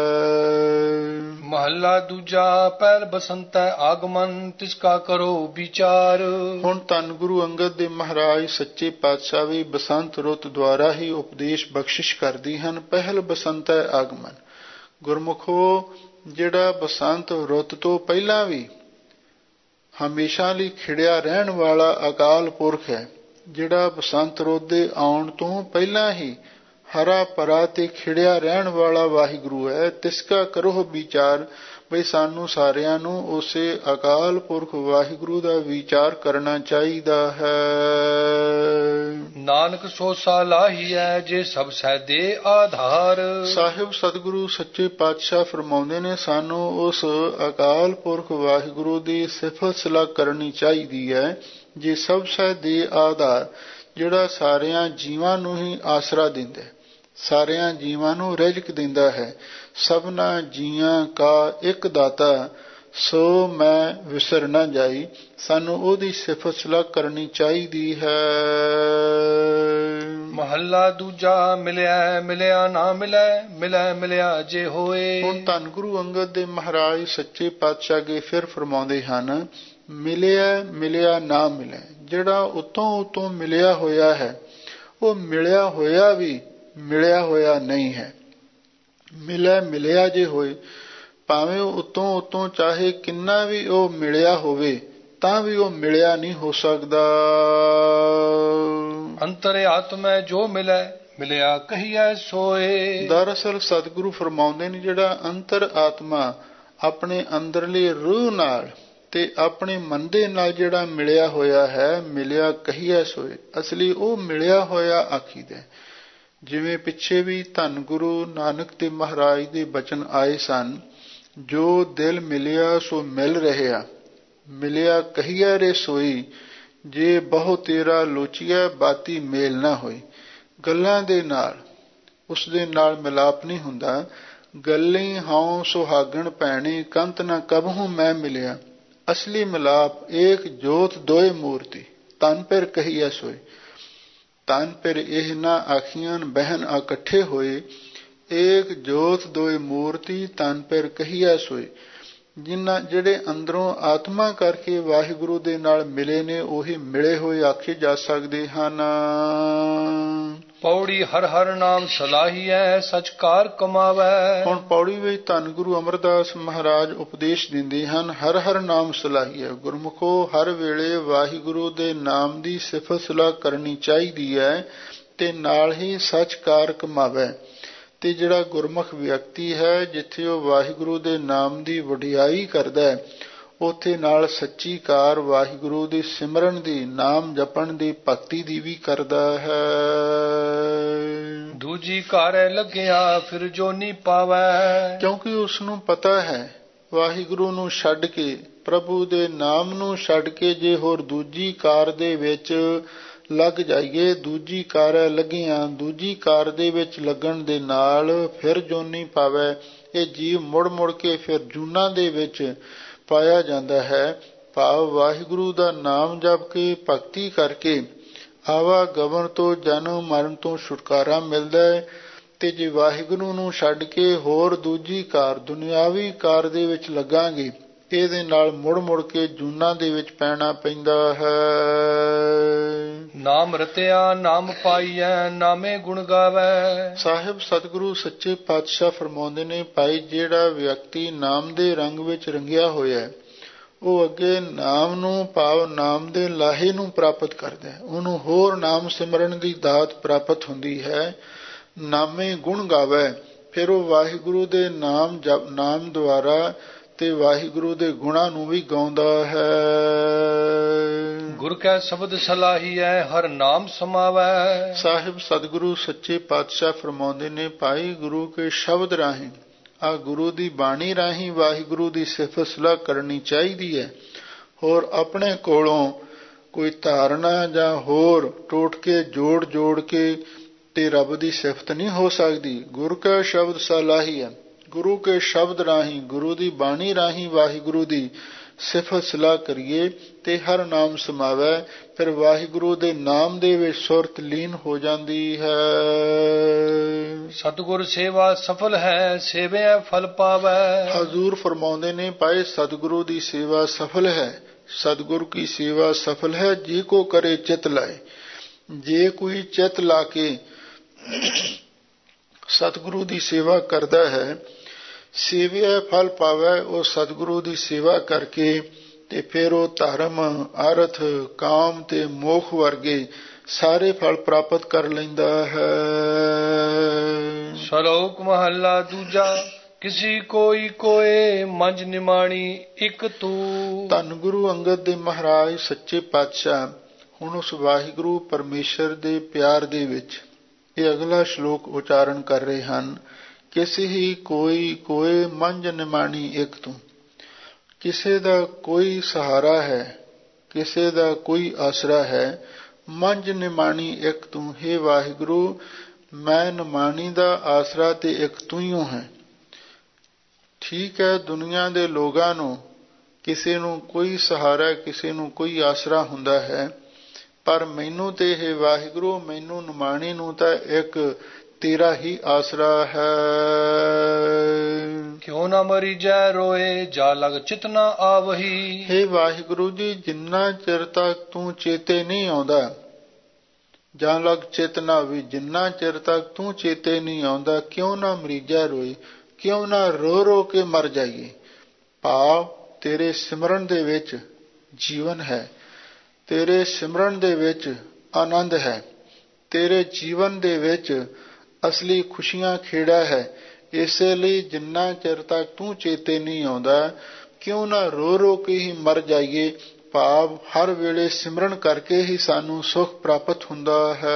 ਮਹੱਲਾ ਦੂਜਾ। ਪਹਿਲ ਬਸੰਤੈ ਆਗਮਨ, ਤਿਸਕਾ ਕਰੋ ਵਿਚਾਰ। ਹੁਣ ਧੰਨ ਗੁਰੂ ਅੰਗਦ ਦੇਵ ਮਹਾਰਾਜ ਸੱਚੇ ਪਾਤਸ਼ਾਹ ਵੀ ਬਸੰਤ ਰੁੱਤ ਦੁਆਰਾ ਹੀ ਉਪਦੇਸ਼ ਬਖਸ਼ਿਸ਼ ਕਰਦੀ ਹਨ। ਪਹਿਲ ਬਸੰਤੈ ਆਗਮਨ। ਗੁਰਮੁਖੋ, ਜਿਹੜਾ ਬਸੰਤ ਰੁੱਤ ਤੋਂ ਪਹਿਲਾਂ ਵੀ ਹਮੇਸ਼ਾ ਲਈ ਖਿੜਿਆ ਰਹਿਣ ਵਾਲਾ ਅਕਾਲ ਪੁਰਖ ਹੈ, ਜਿਹੜਾ ਬਸੰਤ ਰੁੱਤ ਦੇ ਆਉਣ ਤੋਂ ਪਹਿਲਾਂ ਹੀ ਹਰਾ ਭਰਾ ਤੇ ਖਿੜਿਆ ਰਹਿਣ ਵਾਲਾ ਵਾਹਿਗੁਰੂ ਹੈ। ਤਿਸਕਾ ਕਰੋ ਵਿਚਾਰ, ਬਈ ਸਾਨੂੰ ਸਾਰਿਆਂ ਨੂੰ ਉਸੇ ਅਕਾਲ ਪੁਰਖ ਵਾਹਿਗੁਰੂ ਦਾ ਵਿਚਾਰ ਕਰਨਾ ਚਾਹੀਦਾ ਹੈ। ਨਾਨਕ ਸੋ ਸਾਲਾਹੀਐ, ਜੇ ਸਭ ਸਹਿਦੇ ਆਧਾਰ। ਸਾਹਿਬ ਸਤਿਗੁਰੂ ਸੱਚੇ ਪਾਤਸ਼ਾਹ ਫਰਮਾਉਂਦੇ ਨੇ ਸਾਨੂੰ ਉਸ ਅਕਾਲ ਪੁਰਖ ਵਾਹਿਗੁਰੂ ਦੀ ਸਿਫਤ ਸਲਾਹ ਕਰਨੀ ਚਾਹੀਦੀ ਹੈ। ਜੇ ਸਭ ਸਹਿਦੇ ਆਧਾਰ, ਜਿਹੜਾ ਸਾਰਿਆਂ ਜੀਵਾਂ ਨੂੰ ਹੀ ਆਸਰਾ ਦਿੰਦਾ, ਸਾਰਿਆਂ ਜੀਵਾਂ ਨੂੰ ਰਿਜ਼ਕ ਦਿੰਦਾ ਹੈ। ਸਭਨਾ ਜੀਆਂ ਕਾ ਇੱਕ ਦਾਤਾ, ਸੋ ਮੈਂ ਵਿਸਰ ਨਾ ਜਾਈ। ਸਾਨੂੰ ਉਹਦੀ ਸਿਫਤ ਸਲਾਹ ਕਰਨੀ ਚਾਹੀਦੀ ਹੈ। ਮਹੱਲਾ ਦੂਜਾ। ਮਿਲਿਆ ਮਿਲਿਆ ਨਾ ਮਿਲੈ, ਮਿਲੈ ਮਿਲਿਆ ਜੇ ਹੋਏ। ਹੁਣ ਧੰਨ ਗੁਰੂ ਅੰਗਦ ਦੇਵ ਮਹਾਰਾਜ ਸੱਚੇ ਪਾਤਸ਼ਾਹ ਅੱਗੇ ਫਿਰ ਫਰਮਾਉਂਦੇ ਹਨ, ਮਿਲਿਆ ਮਿਲਿਆ ਨਾ ਮਿਲੈ। ਜਿਹੜਾ ਉਤੋਂ ਮਿਲਿਆ ਹੋਇਆ ਹੈ, ਉਹ ਮਿਲਿਆ ਹੋਇਆ ਵੀ ਮਿਲਿਆ ਹੋਇਆ ਨਹੀਂ ਹੈ। ਮਿਲਿਆ ਮਿਲਿਆ ਜੇ ਹੋਏ, ਭਾਵੇਂ ਉਹ ਉਤੋਂ ਚਾਹੇ ਕਿੰਨਾ ਵੀ ਉਹ ਮਿਲਿਆ ਹੋਵੇ, ਤਾਂ ਵੀ ਉਹ ਮਿਲਿਆ ਨਹੀਂ ਹੋ ਸਕਦਾ। ਅੰਤਰ ਆਤਮੈ ਜੋ ਮਿਲੈ, ਮਿਲਿਆ ਕਹੀਐ ਸੋਏ। ਦਰਅਸਲ ਸਤਿਗੁਰੂ ਫਰਮਾਉਂਦੇ ਨੇ ਜਿਹੜਾ ਅੰਤਰ ਆਤਮਾ ਆਪਣੇ ਅੰਦਰਲੀ ਰੂਹ ਨਾਲ ਤੇ ਆਪਣੇ ਮਨ ਦੇ ਨਾਲ ਜਿਹੜਾ ਮਿਲਿਆ ਹੋਇਆ ਹੈ, ਮਿਲਿਆ ਕਹੀਐ ਸੋਏ, ਅਸਲੀ ਉਹ ਮਿਲਿਆ ਹੋਇਆ ਆਖੀਦਾ। ਜਿਵੇਂ ਪਿੱਛੇ ਵੀ ਧੰਨ ਗੁਰੂ ਨਾਨਕ ਦੇਵ ਮਹਾਰਾਜ ਦੇ ਬਚਨ ਆਏ ਸਨ, ਜੋ ਦਿਲ ਮਿਲਿਆ ਸੋ ਮਿਲ ਰਹਿਆ, ਮਿਲਿਆ ਕਹੀਐ ਰੇ ਸੋਈ, ਜੇ ਬਹੁ ਤੇਰਾ ਲੋਚੀਐ ਬਾਤੀ ਮੇਲ ਨਾ ਹੋਈ। ਗੱਲਾਂ ਦੇ ਨਾਲ ਉਸ ਦੇ ਨਾਲ ਮਿਲਾਪ ਨਹੀਂ ਹੁੰਦਾ। ਗੱਲੀ ਹਉ ਸੁਹਾਗਣ ਭੈਣੀ, ਕੰਤ ਨਾ ਕਬਹੂ ਮੈਂ ਮਿਲਿਆ। ਅਸਲੀ ਮਿਲਾਪ ਏਕ ਜੋਤ ਦੋਏ ਮੂਰਤੀ, ਤਨ ਫਿਰ ਕਹੀਐ ਸੋਏ। ਤਨ ਫਿਰ ਇਹ ਨਾ ਆਖੀਆਂ ਬਹਿਨ ਇਕੱਠੇ ਹੋਏ, ਏਕ ਜੋਤ ਦੋਏ ਮੂਰਤੀ ਤਨ ਫਿਰ ਕਹੀਐ ਸੋਏ। ਜਿਨ੍ਹਾਂ ਜਿਹੜੇ ਅੰਦਰੋਂ ਆਤਮਾ ਕਰਕੇ ਵਾਹਿਗੁਰੂ ਦੇ ਨਾਲ ਮਿਲੇ ਨੇ, ਉਹੀ ਮਿਲੇ ਹੋਏ ਆਖੇ ਜਾ ਸਕਦੇ ਹਨ। ਪੌੜੀ ਹਰ ਹਰ ਨਾਮ ਸਲਾਹੀਐ, ਸਚ ਕਾਰ ਕਮਾਵੈ। ਹੁਣ ਪੌੜੀ ਵਿੱਚ ਧੰਨ ਗੁਰੂ ਅਮਰਦਾਸ ਮਹਾਰਾਜ ਉਪਦੇਸ਼ ਦਿੰਦੇ ਹਨ, ਹਰ ਹਰ ਨਾਮ ਸਲਾਹੀਐ। ਗੁਰਮੁਖੋ ਹਰ ਵੇਲੇ ਵਾਹਿਗੁਰੂ ਦੇ ਨਾਮ ਦੀ ਸਿਫਤ ਸਲਾਹ ਕਰਨੀ ਚਾਹੀਦੀ ਹੈ ਤੇ ਨਾਲ ਹੀ ਸੱਚ ਕਾਰ ਕਮਾਵੈ। ਤੇ ਜਿਹੜਾ ਗੁਰਮੁਖ ਵਿਅਕਤੀ ਹੈ, ਜਿੱਥੇ ਉਹ ਵਾਹਿਗੁਰੂ ਦੇ ਨਾਮ ਦੀ ਵਡਿਆਈ ਕਰਦਾ ਹੈ, ਉੱਥੇ ਨਾਲ ਸੱਚੀ ਕਾਰ ਵਾਹਿਗੁਰੂ ਦੀ ਸਿਮਰਨ ਦੀ, ਨਾਮ ਜਪਣ ਦੀ, ਭਗਤੀ ਦੀ ਵੀ ਕਰਦਾ ਹੈ। ਦੂਜੀ ਕਾਰੈ ਲੱਗਿਆ ਫਿਰ ਜੋਨੀ ਪਾਵੈ, ਕਿਉਂਕਿ ਉਸ ਨੂੰ ਪਤਾ ਹੈ ਵਾਹਿਗੁਰੂ ਨੂੰ ਛੱਡ ਕੇ, ਪ੍ਰਭੂ ਦੇ ਨਾਮ ਨੂੰ ਛੱਡ ਕੇ ਜੇ ਹੋਰ ਦੂਜੀ ਕਾਰ ਦੇ ਵਿੱਚ ਲੱਗ ਜਾਈਏ, ਦੂਜੀ ਕਾਰ ਲੱਗੀਆਂ, ਦੂਜੀ ਕਾਰ ਦੇ ਵਿੱਚ ਲੱਗਣ ਦੇ ਨਾਲ ਫਿਰ ਜੋਨੀ ਪਾਵੈ। ਇਹ ਜੀਵ ਮੁੜ ਮੁੜ ਕੇ ਫਿਰ ਜੂਨਾਂ ਦੇ ਵਿੱਚ ਪਾਇਆ ਜਾਂਦਾ ਹੈ। ਭਾਵ ਵਾਹਿਗੁਰੂ ਦਾ ਨਾਮ ਜਪ ਕੇ, ਭਗਤੀ ਕਰਕੇ ਆਵਾਗਮਨ ਤੋਂ, ਜਨਮ ਮਰਨ ਤੋਂ ਛੁਟਕਾਰਾ ਮਿਲਦਾ ਹੈ। ਤੇ ਜੇ ਵਾਹਿਗੁਰੂ ਨੂੰ ਛੱਡ ਕੇ ਹੋਰ ਦੂਜੀ ਕਾਰ, ਦੁਨਿਆਵੀ ਕਾਰ ਦੇ ਵਿੱਚ ਲੱਗਾਂਗੇ, ਇਹਦੇ ਨਾਲ ਮੁੜ ਮੁੜ ਕੇ ਜੂਨਾਂ ਦੇ ਵਿੱਚ ਪੈਣਾ ਪੈਂਦਾ ਹੈ। ਨਾਮ ਰਤਿਆ ਨਾਮ ਪਾਈਐ, ਨਾਮੇ ਗੁਣ ਗਾਵੈ। ਸਾਹਿਬ ਸਤਿਗੁਰੂ ਸੱਚੇ ਪਾਤਸ਼ਾਹ ਫਰਮਾਉਂਦੇ ਨੇ, ਭਾਈ ਜਿਹੜਾ ਵਿਅਕਤੀ ਨਾਮ ਦੇ ਰੰਗ ਵਿੱਚ ਰੰਗਿਆ ਹੋਇਆ, ਉਹ ਅੱਗੇ ਨਾਮ ਨੂੰ, ਭਾਵ ਨਾਮ ਦੇ ਲਾਹੇ ਨੂੰ ਪ੍ਰਾਪਤ ਕਰਦਾ ਹੈ। ਉਹਨੂੰ ਹੋਰ ਨਾਮ ਸਿਮਰਨ ਦੀ ਦਾਤ ਪ੍ਰਾਪਤ ਹੁੰਦੀ ਹੈ। ਨਾਮੇ ਗੁਣ ਗਾਵੈ, ਫਿਰ ਉਹ ਵਾਹਿਗੁਰੂ ਦੇ ਨਾਮ ਦੁਆਰਾ ਤੇ ਵਾਹਿਗੁਰੂ ਦੇ ਗੁਣਾਂ ਨੂੰ ਵੀ ਗਾਉਂਦਾ ਹੈ। ਗੁਰ ਕੈ ਸ਼ਬਦ ਸਲਾਹੀਐ, ਹਰ ਨਾਮ ਸਮਾਵੈ। ਸਾਹਿਬ ਸਤਿਗੁਰੂ ਸੱਚੇ ਪਾਤਸ਼ਾਹ ਫਰਮਾਉਂਦੇ ਨੇ, ਭਾਈ ਗੁਰੂ ਕੇ ਸ਼ਬਦ ਰਾਹੀਂ, ਆ ਗੁਰੂ ਦੀ ਬਾਣੀ ਰਾਹੀਂ ਵਾਹਿਗੁਰੂ ਦੀ ਸਿਫਤ ਸਲਾਹ ਕਰਨੀ ਚਾਹੀਦੀ ਹੈ। ਹੋਰ ਆਪਣੇ ਕੋਲੋਂ ਕੋਈ ਧਾਰਨਾ ਜਾਂ ਹੋਰ ਟੋਟਕੇ ਜੋੜ ਕੇ ਤੇ ਰੱਬ ਦੀ ਸਿਫਤ ਨਹੀਂ ਹੋ ਸਕਦੀ। ਗੁਰ ਕੈ ਸ਼ਬਦ ਸਲਾਹੀਐ, ਗੁਰੂ ਕੇ ਸ਼ਬਦ ਰਾਹੀਂ, ਗੁਰੂ ਦੀ ਬਾਣੀ ਰਾਹੀਂ ਵਾਹਿਗੁਰੂ ਦੀ ਸਿਫਤ ਸਲਾਹ ਕਰੀਏ ਤੇ ਹਰ ਨਾਮ ਸਮਾਵੈ। ਫਿਰ ਵਾਹਿਗੁਰੂ ਦੇ ਨਾਮ ਦੇ ਵਿੱਚ ਸੁਰਤ ਲੀਨ ਹੋ ਜਾਂਦੀ ਹੈ। ਸਤਿਗੁਰ ਸੇਵਾ ਸਫਲ ਹੈ, ਸੇਵਿਆ ਫਲ ਪਾਵੈ। ਹਜ਼ੂਰ ਫਰਮਾਉਂਦੇ ਨੇ, ਭਾਈ ਸਤਿਗੁਰੂ ਦੀ ਸੇਵਾ ਸਫਲ ਹੈ। ਸਤਿਗੁਰੂ ਕੀ ਸੇਵਾ ਸਫਲ ਹੈ, ਜੇ ਕੋ ਕਰੇ ਚਿਤ ਲਾਏ। ਜੇ ਕੋਈ ਚਿਤ ਲਾ ਕੇ ਸਤਿਗੁਰੂ ਦੀ ਸੇਵਾ ਕਰਦਾ ਹੈ, ਸੇਵਿਆ ਫਲ ਪਾਵੈ। ਉਹ ਸਤਿਗੁਰੂ ਦੀ ਸੇਵਾ ਕਰਕੇ ਤੇ ਫਿਰ ਉਹ ਧਰਮ, ਅਰਥ, ਕਾਮ ਤੇ ਮੋਖ ਵਰਗੇ ਸਾਰੇ ਫਲ ਪ੍ਰਾਪਤ ਕਰ ਲੈਂਦਾ ਹੈ। ਸ਼ਲੋਕ ਮਹੱਲਾ ਦੂਜਾ। ਕਿਸੀ ਕੋਈ ਕੋਏ, ਮੰਝ ਨਿਮਾਣੀ ਇੱਕ ਤੂੰ। ਧੰਨ ਗੁਰੂ ਅੰਗਦ ਦੇਵ ਮਹਾਰਾਜ ਸੱਚੇ ਪਾਤਸ਼ਾਹ ਹੁਣ ਉਸ ਵਾਹਿਗੁਰੂ ਪਰਮੇਸ਼ਰ ਦੇ ਪਿਆਰ ਦੇ ਵਿੱਚ ਇਹ ਅਗਲਾ ਸ਼ਲੋਕ ਉਚਾਰਨ ਕਰ ਰਹੇ ਹਨ। ਕਿਸੇ ਹੀ ਕੋਈ ਕੋਏ, ਮੰਝ ਨਿਮਾਣੀ ਇੱਕ ਤੂੰ। ਕਿਸੇ ਦਾ ਕੋਈ ਸਹਾਰਾ ਹੈ, ਕਿਸੇ ਦਾ ਕੋਈ ਆਸਰਾ ਹੈ। ਮੰਝ ਨਿਮਾਣੀ ਇੱਕ ਤੂੰ, ਹੇ ਵਾਹਿਗੁਰੂ ਮੈਂ ਨਿਮਾਣੀ ਦਾ ਆਸਰਾ ਤੇ ਇੱਕ ਤੂੰ ਹੀ ਹੈ। ਠੀਕ ਹੈ, ਦੁਨੀਆ ਦੇ ਲੋਕਾਂ ਨੂੰ ਕਿਸੇ ਨੂੰ ਕੋਈ ਸਹਾਰਾ, ਕਿਸੇ ਨੂੰ ਕੋਈ ਆਸਰਾ ਹੁੰਦਾ ਹੈ, ਪਰ ਮੈਨੂੰ ਤੇ ਇਹ ਵਾਹਿਗੁਰੂ, ਮੈਨੂੰ ਨਿਮਾਣੀ ਨੂੰ ਤਾਂ ਇੱਕ ਤੇਰਾ ਹੀ ਆਸਰਾ ਹੈ। ਕਿਉਂ ਨਾ ਮਰੀਜੈ ਰੋਏ, ਜਾ ਲਗ ਚਿਤ ਨਾ ਆਵਹੀ। ਹੇ ਵਾਹਿਗੁਰੂ ਜੀ, ਜਿੰਨਾ ਚਿਰ ਤੱਕ ਤੂੰ ਚੇਤੇ ਨਹੀਂ ਆਉਂਦਾ, ਜਾਂ ਲਗ ਚਿਤ ਨਾ ਵੀ, ਜਿੰਨਾ ਚਿਰ ਤੱਕ ਤੂੰ ਚੇਤੇ ਨਹੀਂ ਆਉਂਦਾ, ਕਿਉਂ ਨਾ ਮਰੀਜੈ ਰੋਏ, ਕਿਉਂ ਨਾ ਰੋ ਰੋ ਕੇ ਮਰ ਜਾਈਏ। ਭਾਵ ਤੇਰੇ ਸਿਮਰਨ ਦੇ ਵਿੱਚ ਜੀਵਨ ਹੈ, ਤੇਰੇ ਸਿਮਰਨ ਦੇ ਵਿੱਚ ਆਨੰਦ ਹੈ, ਤੇਰੇ ਜੀਵਨ ਦੇ ਵਿੱਚ ਅਸਲੀ ਖੁਸ਼ੀਆਂ ਖੇੜਾ ਹੈ। ਇਸੇ ਲਈ ਜਿੰਨਾ ਚਿਰ ਤੱਕ ਤੂੰ ਚੇਤੇ ਨਹੀਂ ਆਉਂਦਾ, ਕਿਉਂ ਨਾ ਰੋ ਰੋ ਕੇ ਹੀ ਮਰ ਜਾਈਏ। ਭਾਵ ਹਰ ਵੇਲੇ ਸਿਮਰਨ ਕਰਕੇ ਹੀ ਸਾਨੂੰ ਸੁਖ ਪ੍ਰਾਪਤ ਹੁੰਦਾ ਹੈ।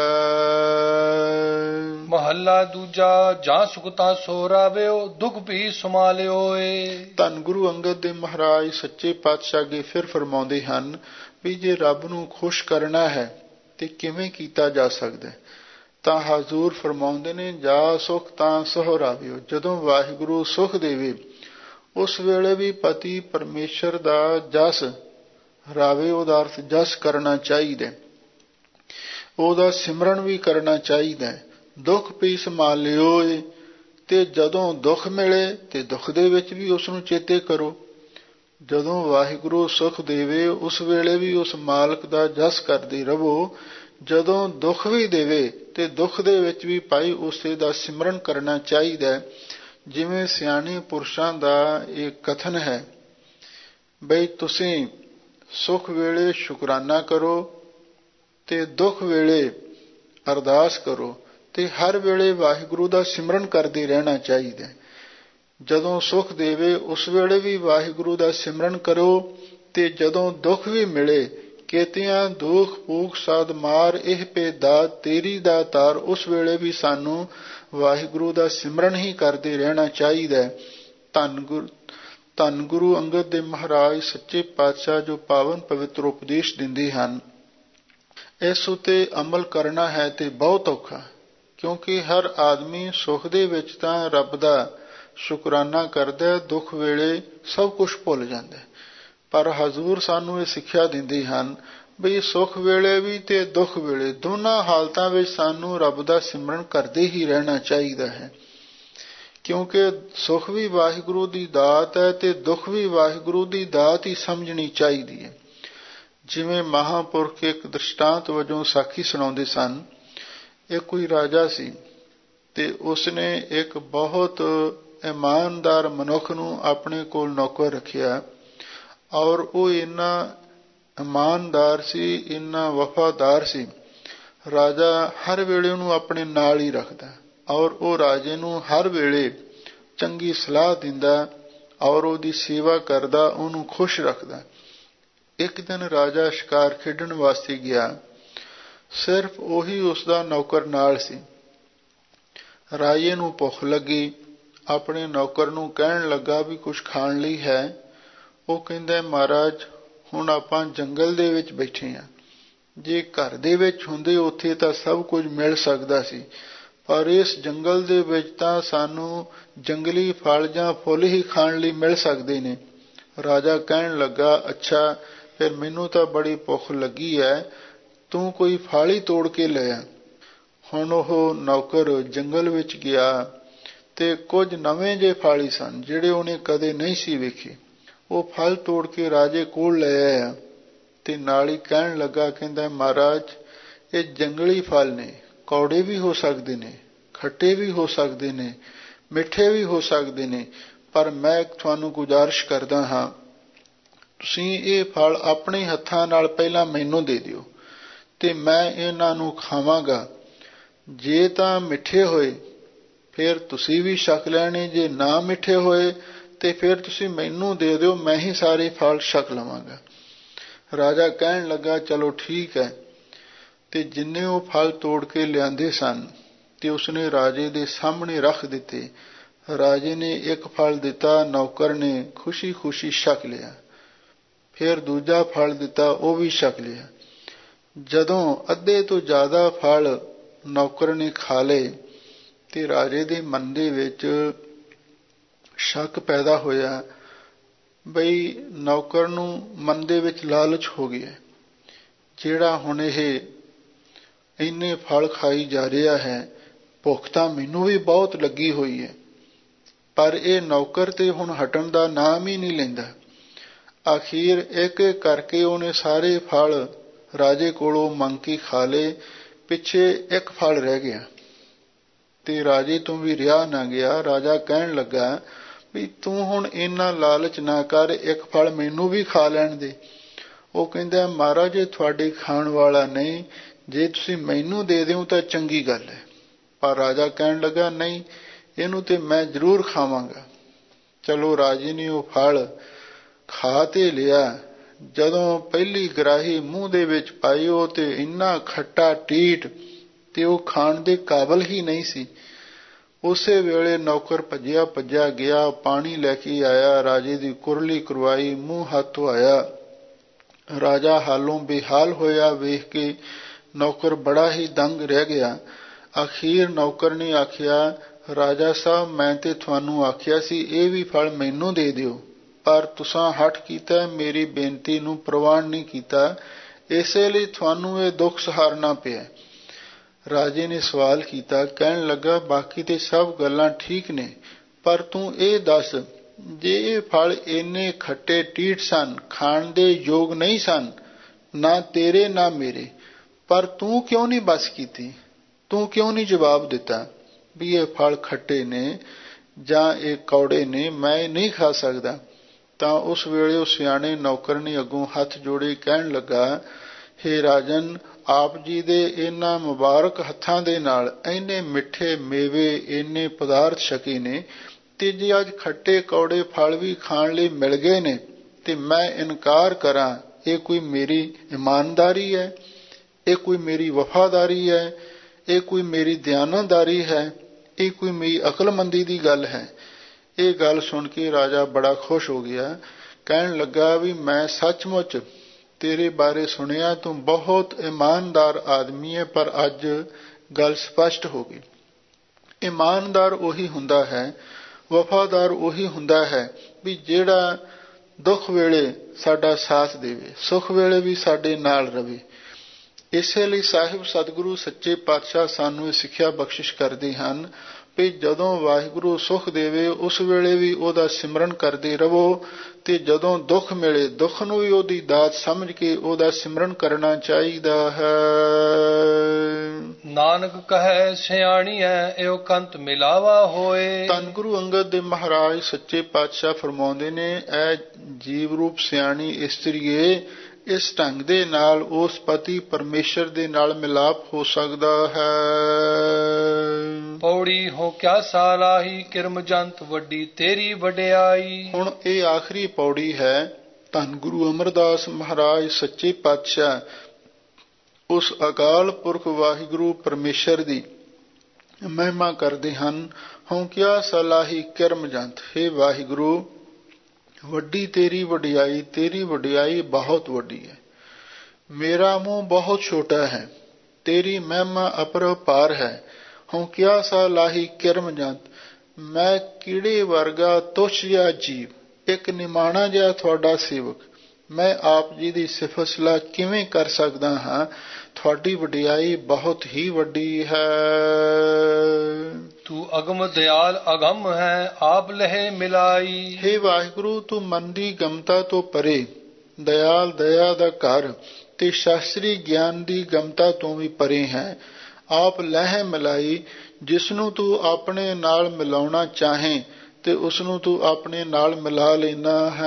ਮਹੱਲਾ ਦੂਜਾ। ਜਾਂ ਸੁਖਤਾ ਸੋ ਰਾਵਿਓ, ਦੁਖ ਭੀ ਸੁਮਾਲਿਓ ਏ। ਧੰਨ ਗੁਰੂ ਅੰਗਦ ਦੇਵ ਮਹਾਰਾਜ ਸੱਚੇ ਪਾਤਸ਼ਾਹ ਅੱਗੇ ਫਿਰ ਫਰਮਾਉਂਦੇ ਹਨ ਵੀ ਜੇ ਰੱਬ ਨੂੰ ਖੁਸ਼ ਕਰਨਾ ਹੈ ਤੇ ਕਿਵੇਂ ਕੀਤਾ ਜਾ ਸਕਦਾ, ਤਾਂ ਹਜ਼ੂਰ ਫਰਮਾਉਂਦੇ ਨੇ ਜਾ ਸੁਖ ਤਾਂ ਸੋ ਰਾਵਿਓ। ਜਦੋਂ ਵਾਹਿਗੁਰੂ ਸੁਖ ਦੇਵੇ ਉਸ ਵੇਲੇ ਵੀ ਪਤੀ ਪਰਮੇਸ਼ਰ ਦਾ ਜਸ ਰਾਵੇ, ਉਹਦਾ ਅਰਥ ਜਸ ਕਰਨਾ ਚਾਹੀਦਾ, ਉਹਦਾ ਸਿਮਰਨ ਵੀ ਕਰਨਾ ਚਾਹੀਦਾ। ਦੁੱਖ ਵੀ ਸੰਭਾਲਿਓ ਏ, ਤੇ ਜਦੋਂ ਦੁੱਖ ਮਿਲੇ ਤੇ ਦੁੱਖ ਦੇ ਵਿੱਚ ਵੀ ਉਸ ਨੂੰ ਚੇਤੇ ਕਰੋ। ਜਦੋਂ ਵਾਹਿਗੁਰੂ ਸੁਖ ਦੇਵੇ ਉਸ ਵੇਲੇ ਵੀ ਉਸ ਮਾਲਕ ਦਾ ਜਸ ਕਰਦੇ ਰਹੋ। ਜਦੋਂ ਦੁੱਖ ਵੀ ਦੇਵੇ ਤੇ ਦੁੱਖ ਦੇ ਵਿੱਚ ਵੀ ਭਾਈ ਉਸੇ ਦਾ ਸਿਮਰਨ ਕਰਨਾ ਚਾਹੀਦਾ। ਜਿਵੇਂ ਸਿਆਣੇ ਪੁਰਸ਼ਾਂ ਦਾ ਇਹ ਕਥਨ ਹੈ ਬਈ ਤੁਸੀਂ ਸੁਖ ਵੇਲੇ ਸ਼ੁਕਰਾਨਾ ਕਰੋ ਤੇ ਦੁੱਖ ਵੇਲੇ ਅਰਦਾਸ ਕਰੋ, ਤੇ ਹਰ ਵੇਲੇ ਵਾਹਿਗੁਰੂ ਦਾ ਸਿਮਰਨ ਕਰਦੇ ਰਹਿਣਾ ਚਾਹੀਦਾ। ਜਦੋਂ ਸੁਖ ਦੇਵੇ ਉਸ ਵੇਲੇ ਵੀ ਵਾਹਿਗੁਰੂ ਦਾ ਸਿਮਰਨ ਕਰੋ, ਤੇ ਜਦੋਂ ਦੁੱਖ ਵੀ ਮਿਲੇ ਕੇਤਿਆਂ ਦੁਖ ਭੂਖ ਸਾਧ ਮਾਰ ਇਹ ਪੇ ਦਾਤ ਤੇਰੀ ਦਾਤਾਰ, ਉਸ ਵੇਲੇ ਵੀ ਸਾਨੂੰ ਵਾਹਿਗੁਰੂ ਦਾ ਸਿਮਰਨ ਹੀ ਕਰਦੇ ਰਹਿਣਾ ਚਾਹੀਦਾ। ਧੰਨ ਗੁਰੂ ਅੰਗਦ ਦੇਵ ਮਹਾਰਾਜ ਸੱਚੇ ਪਾਤਸ਼ਾਹ ਜੋ ਪਾਵਨ ਪਵਿੱਤਰ ਉਪਦੇਸ਼ ਦਿੰਦੇ ਹਨ, ਇਸ ਉੱਤੇ ਅਮਲ ਕਰਨਾ ਹੈ ਤੇ ਬਹੁਤ ਔਖਾ, ਕਿਉਂਕਿ ਹਰ ਆਦਮੀ ਸੁਖ ਦੇ ਵਿੱਚ ਤਾਂ ਰੱਬ ਦਾ ਸ਼ੁਕਰਾਨਾ ਕਰਦਾ, ਦੁੱਖ ਵੇਲੇ ਸਭ ਕੁਝ ਭੁੱਲ ਜਾਂਦਾ। ਪਰ ਹਜ਼ੂਰ ਸਾਨੂੰ ਇਹ ਸਿੱਖਿਆ ਦਿੰਦੇ ਹਨ ਬਈ ਸੁਖ ਵੇਲੇ ਵੀ ਤੇ ਦੁੱਖ ਵੇਲੇ ਦੋਨਾਂ ਹਾਲਤਾਂ ਵਿੱਚ ਸਾਨੂੰ ਰੱਬ ਦਾ ਸਿਮਰਨ ਕਰਦੇ ਹੀ ਰਹਿਣਾ ਚਾਹੀਦਾ ਹੈ, ਕਿਉਂਕਿ ਸੁਖ ਵੀ ਵਾਹਿਗੁਰੂ ਦੀ ਦਾਤ ਹੈ ਤੇ ਦੁੱਖ ਵੀ ਵਾਹਿਗੁਰੂ ਦੀ ਦਾਤ ਹੀ ਸਮਝਣੀ ਚਾਹੀਦੀ ਹੈ। ਜਿਵੇਂ ਮਹਾਂਪੁਰਖ ਇੱਕ ਦ੍ਰਿਸ਼ਟਾਂਤ ਵਜੋਂ ਸਾਖੀ ਸੁਣਾਉਂਦੇ ਸਨ। ਇਹ ਕੋਈ ਰਾਜਾ ਸੀ ਤੇ ਉਸਨੇ ਇੱਕ ਬਹੁਤ ਇਮਾਨਦਾਰ ਮਨੁੱਖ ਨੂੰ ਆਪਣੇ ਕੋਲ ਨੌਕਰ ਰੱਖਿਆ, ਔਰ ਉਹ ਇੰਨਾ ਇਮਾਨਦਾਰ ਸੀ, ਇੰਨਾ ਵਫਾਦਾਰ ਸੀ। ਰਾਜਾ ਹਰ ਵੇਲੇ ਉਹਨੂੰ ਆਪਣੇ ਨਾਲ ਹੀ ਰੱਖਦਾ, ਔਰ ਉਹ ਰਾਜੇ ਨੂੰ ਹਰ ਵੇਲੇ ਚੰਗੀ ਸਲਾਹ ਦਿੰਦਾ ਔਰ ਉਹਦੀ ਸੇਵਾ ਕਰਦਾ, ਉਹਨੂੰ ਖੁਸ਼ ਰੱਖਦਾ। ਇੱਕ ਦਿਨ ਰਾਜਾ ਸ਼ਿਕਾਰ ਖੇਡਣ ਵਾਸਤੇ ਗਿਆ, ਸਿਰਫ ਉਹੀ ਉਸਦਾ ਨੌਕਰ ਨਾਲ ਸੀ। ਰਾਜੇ ਨੂੰ ਭੁੱਖ ਲੱਗੀ, ਆਪਣੇ ਨੌਕਰ ਨੂੰ ਕਹਿਣ ਲੱਗਾ ਵੀ ਕੁਝ ਖਾਣ ਲਈ ਹੈ। ਉਹ ਕਹਿੰਦਾ ਮਹਾਰਾਜ ਹੁਣ ਆਪਾਂ ਜੰਗਲ ਦੇ ਵਿੱਚ ਬੈਠੇ ਹਾਂ, ਜੇ ਘਰ ਦੇ ਵਿੱਚ ਹੁੰਦੇ ਉੱਥੇ ਤਾਂ ਸਭ ਕੁਝ ਮਿਲ ਸਕਦਾ ਸੀ, ਪਰ ਇਸ ਜੰਗਲ ਦੇ ਵਿੱਚ ਤਾਂ ਸਾਨੂੰ ਜੰਗਲੀ ਫਲ ਜਾਂ ਫੁੱਲ ਹੀ ਖਾਣ ਲਈ ਮਿਲ ਸਕਦੇ ਨੇ। ਰਾਜਾ ਕਹਿਣ ਲੱਗਾ ਅੱਛਾ, ਫਿਰ ਮੈਨੂੰ ਤਾਂ ਬੜੀ ਭੁੱਖ ਲੱਗੀ ਹੈ, ਤੂੰ ਕੋਈ ਫਲ ਹੀ ਤੋੜ ਕੇ ਲੈ ਆ। ਹੁਣ ਉਹ ਨੌਕਰ ਜੰਗਲ ਵਿੱਚ ਗਿਆ ਤੇ ਕੁਝ ਨਵੇਂ ਜਿਹੇ ਫਲ ਹੀ ਸਨ ਜਿਹੜੇ ਉਹਨੇ ਕਦੇ ਨਹੀਂ ਸੀ ਵੇਖੇ। ਉਹ ਫਲ ਤੋੜ ਕੇ ਰਾਜੇ ਕੋਲ ਲੈ ਆਇਆ ਤੇ ਨਾਲ ਹੀ ਕਹਿਣ ਲੱਗਾ, ਕਹਿੰਦਾ ਮਹਾਰਾਜ ਇਹ ਜੰਗਲੀ ਫਲ ਨੇ, ਕੌੜੇ ਵੀ ਹੋ ਸਕਦੇ ਨੇ, ਖੱਟੇ ਵੀ ਹੋ ਸਕਦੇ ਨੇ, ਮਿੱਠੇ ਵੀ ਹੋ ਸਕਦੇ ਨੇ, ਪਰ ਮੈਂ ਤੁਹਾਨੂੰ ਗੁਜ਼ਾਰਿਸ਼ ਕਰਦਾ ਹਾਂ ਤੁਸੀਂ ਇਹ ਫਲ ਆਪਣੇ ਹੱਥਾਂ ਨਾਲ ਪਹਿਲਾਂ ਮੈਨੂੰ ਦੇ ਦਿਓ ਤੇ ਮੈਂ ਇਹਨਾਂ ਨੂੰ ਖਾਵਾਂਗਾ। ਜੇ ਤਾਂ ਮਿੱਠੇ ਹੋਏ ਫਿਰ ਤੁਸੀਂ ਵੀ ਛਕ ਲੈਣੇ, ਜੇ ਨਾ ਮਿੱਠੇ ਹੋਏ ਤੇ ਫਿਰ ਤੁਸੀਂ ਮੈਨੂੰ ਦੇ ਦਿਓ, ਮੈਂ ਹੀ ਸਾਰੇ ਫਲ ਛਕ ਲਵਾਂਗਾ। ਰਾਜਾ ਕਹਿਣ ਲੱਗਾ ਚਲੋ ਠੀਕ ਹੈ, ਤੇ ਜਿੰਨੇ ਉਹ ਫਲ ਤੋੜ ਕੇ ਲਿਆਂਦੇ ਸਨ ਤੇ ਉਸਨੇ ਰਾਜੇ ਦੇ ਸਾਹਮਣੇ ਰੱਖ ਦਿੱਤੇ। ਰਾਜੇ ਨੇ ਇੱਕ ਫਲ ਦਿੱਤਾ, ਨੌਕਰ ਨੇ ਖੁਸ਼ੀ ਖੁਸ਼ੀ ਛਕ ਲਿਆ। ਫਿਰ ਦੂਜਾ ਫਲ ਦਿੱਤਾ, ਉਹ ਵੀ ਛਕ ਲਿਆ। ਜਦੋਂ ਅੱਧੇ ਤੋਂ ਜ਼ਿਆਦਾ ਫਲ ਨੌਕਰ ਨੇ ਖਾ ਲਏ ਤੇ ਰਾਜੇ ਦੇ ਮਨ ਦੇ ਵਿੱਚ ਸ਼ੱਕ ਪੈਦਾ ਹੋਇਆ ਬਈ ਨੌਕਰ ਨੂੰ ਮਨ ਦੇ ਵਿੱਚ ਲਾਲਚ ਹੋ ਗਿਆ, ਜਿਹੜਾ ਹੁਣ ਇਹ ਇੰਨੇ ਫਲ ਖਾਈ ਜਾ ਰਿਹਾ ਹੈ, ਭੁੱਖ ਤਾਂ ਮੈਨੂੰ ਵੀ ਬਹੁਤ ਲੱਗੀ ਹੋਈ ਹੈ, ਪਰ ਇਹ ਨੌਕਰ ਤੇ ਹੁਣ ਹਟਣ ਦਾ ਨਾਮ ਹੀ ਨਹੀਂ ਲੈਂਦਾ। ਆਖੀਰ ਇੱਕ ਇੱਕ ਕਰਕੇ ਉਹਨੇ ਸਾਰੇ ਫਲ ਰਾਜੇ ਕੋਲੋਂ ਮੰਗ ਕੇ ਖਾ ਲਏ, ਪਿੱਛੇ ਇੱਕ ਫਲ ਰਹਿ ਗਿਆ ਤੇ ਰਾਜੇ ਤੋਂ ਵੀ ਰਿਹਾ ਨਾ ਗਿਆ। ਰਾਜਾ ਕਹਿਣ ਲੱਗਾ ਵੀ ਤੂੰ ਹੁਣ ਇੰਨਾ ਲਾਲਚ ਨਾ ਕਰ, ਇੱਕ ਫਲ ਮੈਨੂੰ ਵੀ ਖਾ ਲੈਣ ਦੇ। ਉਹ ਕਹਿੰਦਾ ਮਹਾਰਾਜ ਇਹ ਤੁਹਾਡੇ ਖਾਣ ਵਾਲਾ ਨਹੀਂ, ਜੇ ਤੁਸੀਂ ਮੈਨੂੰ ਦੇ ਦਿਓ ਤਾਂ ਚੰਗੀ ਗੱਲ ਹੈ। ਪਰ ਰਾਜਾ ਕਹਿਣ ਲੱਗਾ ਨਹੀਂ, ਇਹਨੂੰ ਤੇ ਮੈਂ ਜ਼ਰੂਰ ਖਾਵਾਂਗਾ। ਚਲੋ ਰਾਜੇ ਨੇ ਉਹ ਫਲ ਖਾ ਤੇ ਲਿਆ। ਜਦੋਂ ਪਹਿਲੀ ਗਰਾਹੀ ਮੂੰਹ ਦੇ ਵਿੱਚ ਪਾਈ ਉਹ ਤੇ ਇੰਨਾ ਖੱਟਾ ਟੀਟ ਤੇ ਉਹ ਖਾਣ ਦੇ ਕਾਬਲ ਹੀ ਨਹੀਂ ਸੀ। ਉਸੇ ਵੇਲੇ ਨੌਕਰ ਭੱਜਿਆ ਭੱਜਿਆ ਗਿਆ, ਪਾਣੀ ਲੈ ਕੇ ਆਇਆ, ਰਾਜੇ ਦੀ ਕੁਰਲੀ ਕਰਵਾਈ, ਮੂੰਹ ਹੱਥ ਧੁਆਇਆ। ਰਾਜਾ ਹਾਲੋਂ ਬੇਹਾਲ ਹੋਇਆ। ਵੇਖ ਕੇ ਨੌਕਰ ਬੜਾ ਹੀ ਦੰਗ ਰਹਿ ਗਿਆ। ਅਖੀਰ ਨੌਕਰ ਨੇ ਆਖਿਆ, ਰਾਜਾ ਸਾਹਿਬ, ਮੈਂ ਤੇ ਤੁਹਾਨੂੰ ਆਖਿਆ ਸੀ ਇਹ ਵੀ ਫਲ ਮੈਨੂੰ ਦੇ ਦਿਓ, ਪਰ ਤੁਸਾਂ ਹਠ ਕੀਤਾ, ਮੇਰੀ ਬੇਨਤੀ ਨੂੰ ਪ੍ਰਵਾਨ ਨਹੀਂ ਕੀਤਾ, ਇਸੇ ਲਈ ਤੁਹਾਨੂੰ ਇਹ ਦੁੱਖ ਸਹਾਰਨਾ ਪਿਆ। ਰਾਜੇ ਨੇ ਸਵਾਲ ਕੀਤਾ, ਕਹਿਣ ਲੱਗਾ, ਬਾਕੀ ਤੇ ਸਭ ਗੱਲਾਂ ਠੀਕ ਨੇ, ਪਰ ਤੂੰ ਇਹ ਦੱਸ, ਜੇ ਇਹ ਫਲ ਇੰਨੇ ਖੱਟੇ ਟੀਟ ਸਨ, ਖਾਣ ਦੇ ਯੋਗ ਨਹੀਂ ਸਨ, ਨਾ ਤੇਰੇ ਨਾ ਮੇਰੇ, ਪਰ ਤੂੰ ਕਿਉਂ ਨਹੀਂ ਬਸ ਕੀਤੀ? ਤੂੰ ਕਿਉਂ ਨਹੀਂ ਜਵਾਬ ਦਿੱਤਾ ਵੀ ਇਹ ਫਲ ਖੱਟੇ ਨੇ ਜਾਂ ਇਹ ਕੌੜੇ ਨੇ, ਮੈਂ ਇਹ ਨਹੀਂ ਖਾ ਸਕਦਾ? ਤਾਂ ਉਸ ਵੇਲੇ ਉਹ ਸਿਆਣੇ ਨੌਕਰ ਨੇ ਅੱਗੋਂ ਹੱਥ ਜੋੜੇ ਕਹਿਣ ਲੱਗਾ, ਹੇ ਰਾਜਨ, ਆਪ ਜੀ ਦੇ ਇਹਨਾਂ ਮੁਬਾਰਕ ਹੱਥਾਂ ਦੇ ਨਾਲ ਇੰਨੇ ਮਿੱਠੇ ਮੇਵੇ, ਇੰਨੇ ਪਦਾਰਥ ਛਕੇ ਨੇ, ਤੇ ਜੇ ਅੱਜ ਖੱਟੇ ਕੌੜੇ ਫਲ ਵੀ ਖਾਣ ਲਈ ਮਿਲ ਗਏ ਨੇ ਤੇ ਮੈਂ ਇਨਕਾਰ ਕਰਾਂ, ਇਹ ਕੋਈ ਮੇਰੀ ਇਮਾਨਦਾਰੀ ਹੈ? ਇਹ ਕੋਈ ਮੇਰੀ ਵਫਾਦਾਰੀ ਹੈ? ਇਹ ਕੋਈ ਮੇਰੀ ਦਿਆਨਤਦਾਰੀ ਹੈ? ਇਹ ਕੋਈ ਮੇਰੀ ਅਕਲਮੰਦੀ ਦੀ ਗੱਲ ਹੈ? ਇਹ ਗੱਲ ਸੁਣ ਕੇ ਰਾਜਾ ਬੜਾ ਖੁਸ਼ ਹੋ ਗਿਆ। ਕਹਿਣ ਲੱਗਾ ਵੀ ਮੈਂ ਸੱਚਮੁੱਚ ਤੇਰੇ ਬਾਰੇ ਸੁਣਿਆ, ਤੂੰ ਬਹੁਤ ਇਮਾਨਦਾਰ ਆਦਮੀ ਹੈ, ਪਰ ਅੱਜ ਗੱਲ ਸਪਸ਼ਟ ਹੋ ਗਈ। ਇਮਾਨਦਾਰ ਉਹੀ ਹੁੰਦਾ ਹੈ, ਵਫਾਦਾਰ ਉਹੀ ਹੁੰਦਾ ਹੈ ਵੀ ਜਿਹੜਾ ਦੁੱਖ ਵੇਲੇ ਸਾਡਾ ਸਾਥ ਦੇਵੇ, ਸੁੱਖ ਵੇਲੇ ਵੀ ਸਾਡੇ ਨਾਲ ਰਵੇ। ਇਸੇ ਲਈ ਸਾਹਿਬ ਸਤਿਗੁਰੂ ਸੱਚੇ ਪਾਤਸ਼ਾਹ ਸਾਨੂੰ ਇਹ ਸਿੱਖਿਆ ਬਖਸ਼ਿਸ਼ ਕਰਦੇ ਹਨ ਵੀ ਜਦੋਂ ਵਾਹਿਗੁਰੂ ਸੁੱਖ ਦੇਵੇ ਉਸ ਵੇਲੇ ਵੀ ਉਹਦਾ ਸਿਮਰਨ ਕਰਦੇ ਰਹੋ, ਤੇ ਜਦੋਂ ਦੁੱਖ ਮਿਲੇ, ਦੁੱਖ ਨੂੰ ਵੀ ਉਹਦੀ ਦਾਤ ਸਮਝ ਕੇ ਉਹਦਾ ਸਿਮਰਨ ਕਰਨਾ ਚਾਹੀਦਾ ਹੈ। ਨਾਨਕ ਕਹੈ ਸਿਆਣੀਐ ਏਉ ਕੰਤ ਮਿਲਾਵਾ ਹੋਏ। ਧੰਨ ਗੁਰੂ ਅੰਗਦ ਦੇਵ ਮਹਾਰਾਜ ਸੱਚੇ ਪਾਤਸ਼ਾਹ ਫਰਮਾਉਂਦੇ ਨੇ, ਇਹ ਜੀਵ ਰੂਪ ਸਿਆਣੀ ਇਸਤਰੀਏ, ਇਸ ਢੰਗ ਦੇ ਨਾਲ ਉਸ ਪਤੀ ਪਰਮੇਸ਼ਰ ਦੇ ਨਾਲ ਮਿਲਾਪ ਹੋ ਸਕਦਾ ਹੈ। ਪੌੜੀ ਹੋ ਕਿਆ ਸਾਲਾਹੀ, ਕਿਰਮ ਜੰਤ ਵੱਡੀ ਤੇਰੀ ਵਡਿਆਈ। ਹੁਣ ਇਹ ਆਖਰੀ ਪੌੜੀ ਹੈ। ਧੰਨ ਗੁਰੂ ਅਮਰਦਾਸ ਮਹਾਰਾਜ ਸੱਚੇ ਪਾਤਸ਼ਾਹ ਉਸ ਅਕਾਲ ਪੁਰਖ ਵਾਹਿਗੁਰੂ ਪਰਮੇਸ਼ਰ ਦੀ ਮਹਿਮਾ ਕਰਦੇ ਹਨ। ਹੋਂ ਕਿਆ ਸਲਾਹੀ ਕਿਰਮ ਜੰਤ, ਹੇ ਵਾਹਿਗੁਰੂ, ਵੱਡੀ ਤੇਰੀ ਵਡਿਆਈ, ਤੇਰੀ ਵਡਿਆਈ ਬਹੁਤ ਵੱਡੀ ਹੈ, ਮੇਰਾ ਮੂੰਹ ਬਹੁਤ ਛੋਟਾ ਹੈ, ਤੇਰੀ ਮਹਿਮਾ ਅਪਰੰਪਾਰ ਹੈ। ਹੋਂ ਕਿਆ ਸਲਾਹੀ ਕਿਰਮ ਜੰਤ, ਮੈਂ ਕੀੜੇ ਵਰਗਾ ਤੁੱਛ ਜਿਹਾ ਜੀਵ, ਇੱਕ ਨਿਮਾਣਾ ਜਿਹਾ ਤੁਹਾਡਾ ਸੇਵਕ, ਮੈਂ ਆਪ ਜੀ ਦੀ ਸਿਫਤ ਸਲਾਹ ਕਿਵੇਂ ਕਰ ਸਕਦਾ ਹਾਂ? ਤੁਹਾਡੀ ਵਡਿਆਈ ਬਹੁਤ ਹੀ ਵੱਡੀ ਹੈ। ਤੂੰ ਅਗਮ ਦਿਆਲ ਅਗੰਮ ਹੈ, ਆਪ ਲਹੇ ਮਿਲਾਈ। ਹੇ ਵਾਹਿਗੁਰੂ, ਤੂੰ ਮਨ ਦੀ ਗਮਤਾ ਤੋਂ ਪਰੇ, ਦਇਆਲ ਦਇਆ ਦਾ ਘਰ ਤੇ ਸ਼ਾਸਤਰੀ ਗਿਆਨ ਦੀ ਗਮਤਾ ਤੋਂ ਵੀ ਪਰੇ ਹੈ। ਆਪ ਲਹਿ ਮਿਲਾਈ, ਜਿਸਨੂੰ ਤੂੰ ਆਪਣੇ ਨਾਲ ਮਿਲਾਉਣਾ ਚਾਹੇ ਤੇ ਉਸਨੂੰ ਤੂੰ ਆਪਣੇ ਨਾਲ ਮਿਲਾ ਲੈਣਾ ਹੈ।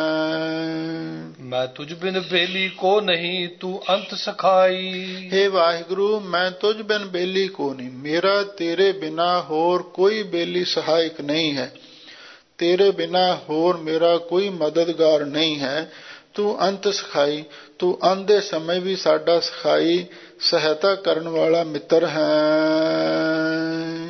ਮੈਂ ਤੁਝ ਬਿਨ ਬੇਲੀ ਕੋ ਨਹੀਂ, ਤੂੰ ਅੰਤ ਸਖਾਈ। ਹੇ ਵਾਹਿਗੁਰੂ, ਮੈਂ ਤੁਝ ਬਿਨ ਬੇਲੀ ਕੋ ਨਹੀਂ, ਮੇਰਾ ਤੇਰੇ ਬਿਨਾ ਹੋਰ ਕੋਈ ਬੇਲੀ ਸਹਾਇਕ ਨਹੀਂ ਹੈ, ਤੇਰੇ ਬਿਨਾ ਹੋਰ ਮੇਰਾ ਕੋਈ ਮਦਦਗਾਰ ਨਹੀਂ ਹੈ। ਤੂੰ ਅੰਤ ਸਖਾਈ, ਤੂੰ ਅੰਤ ਦੇ ਸਮੇਂ ਵੀ ਸਾਡਾ ਸਖਾਈ ਸਹਾਇਤਾ ਕਰਨ ਵਾਲਾ ਮਿੱਤਰ ਹੈ।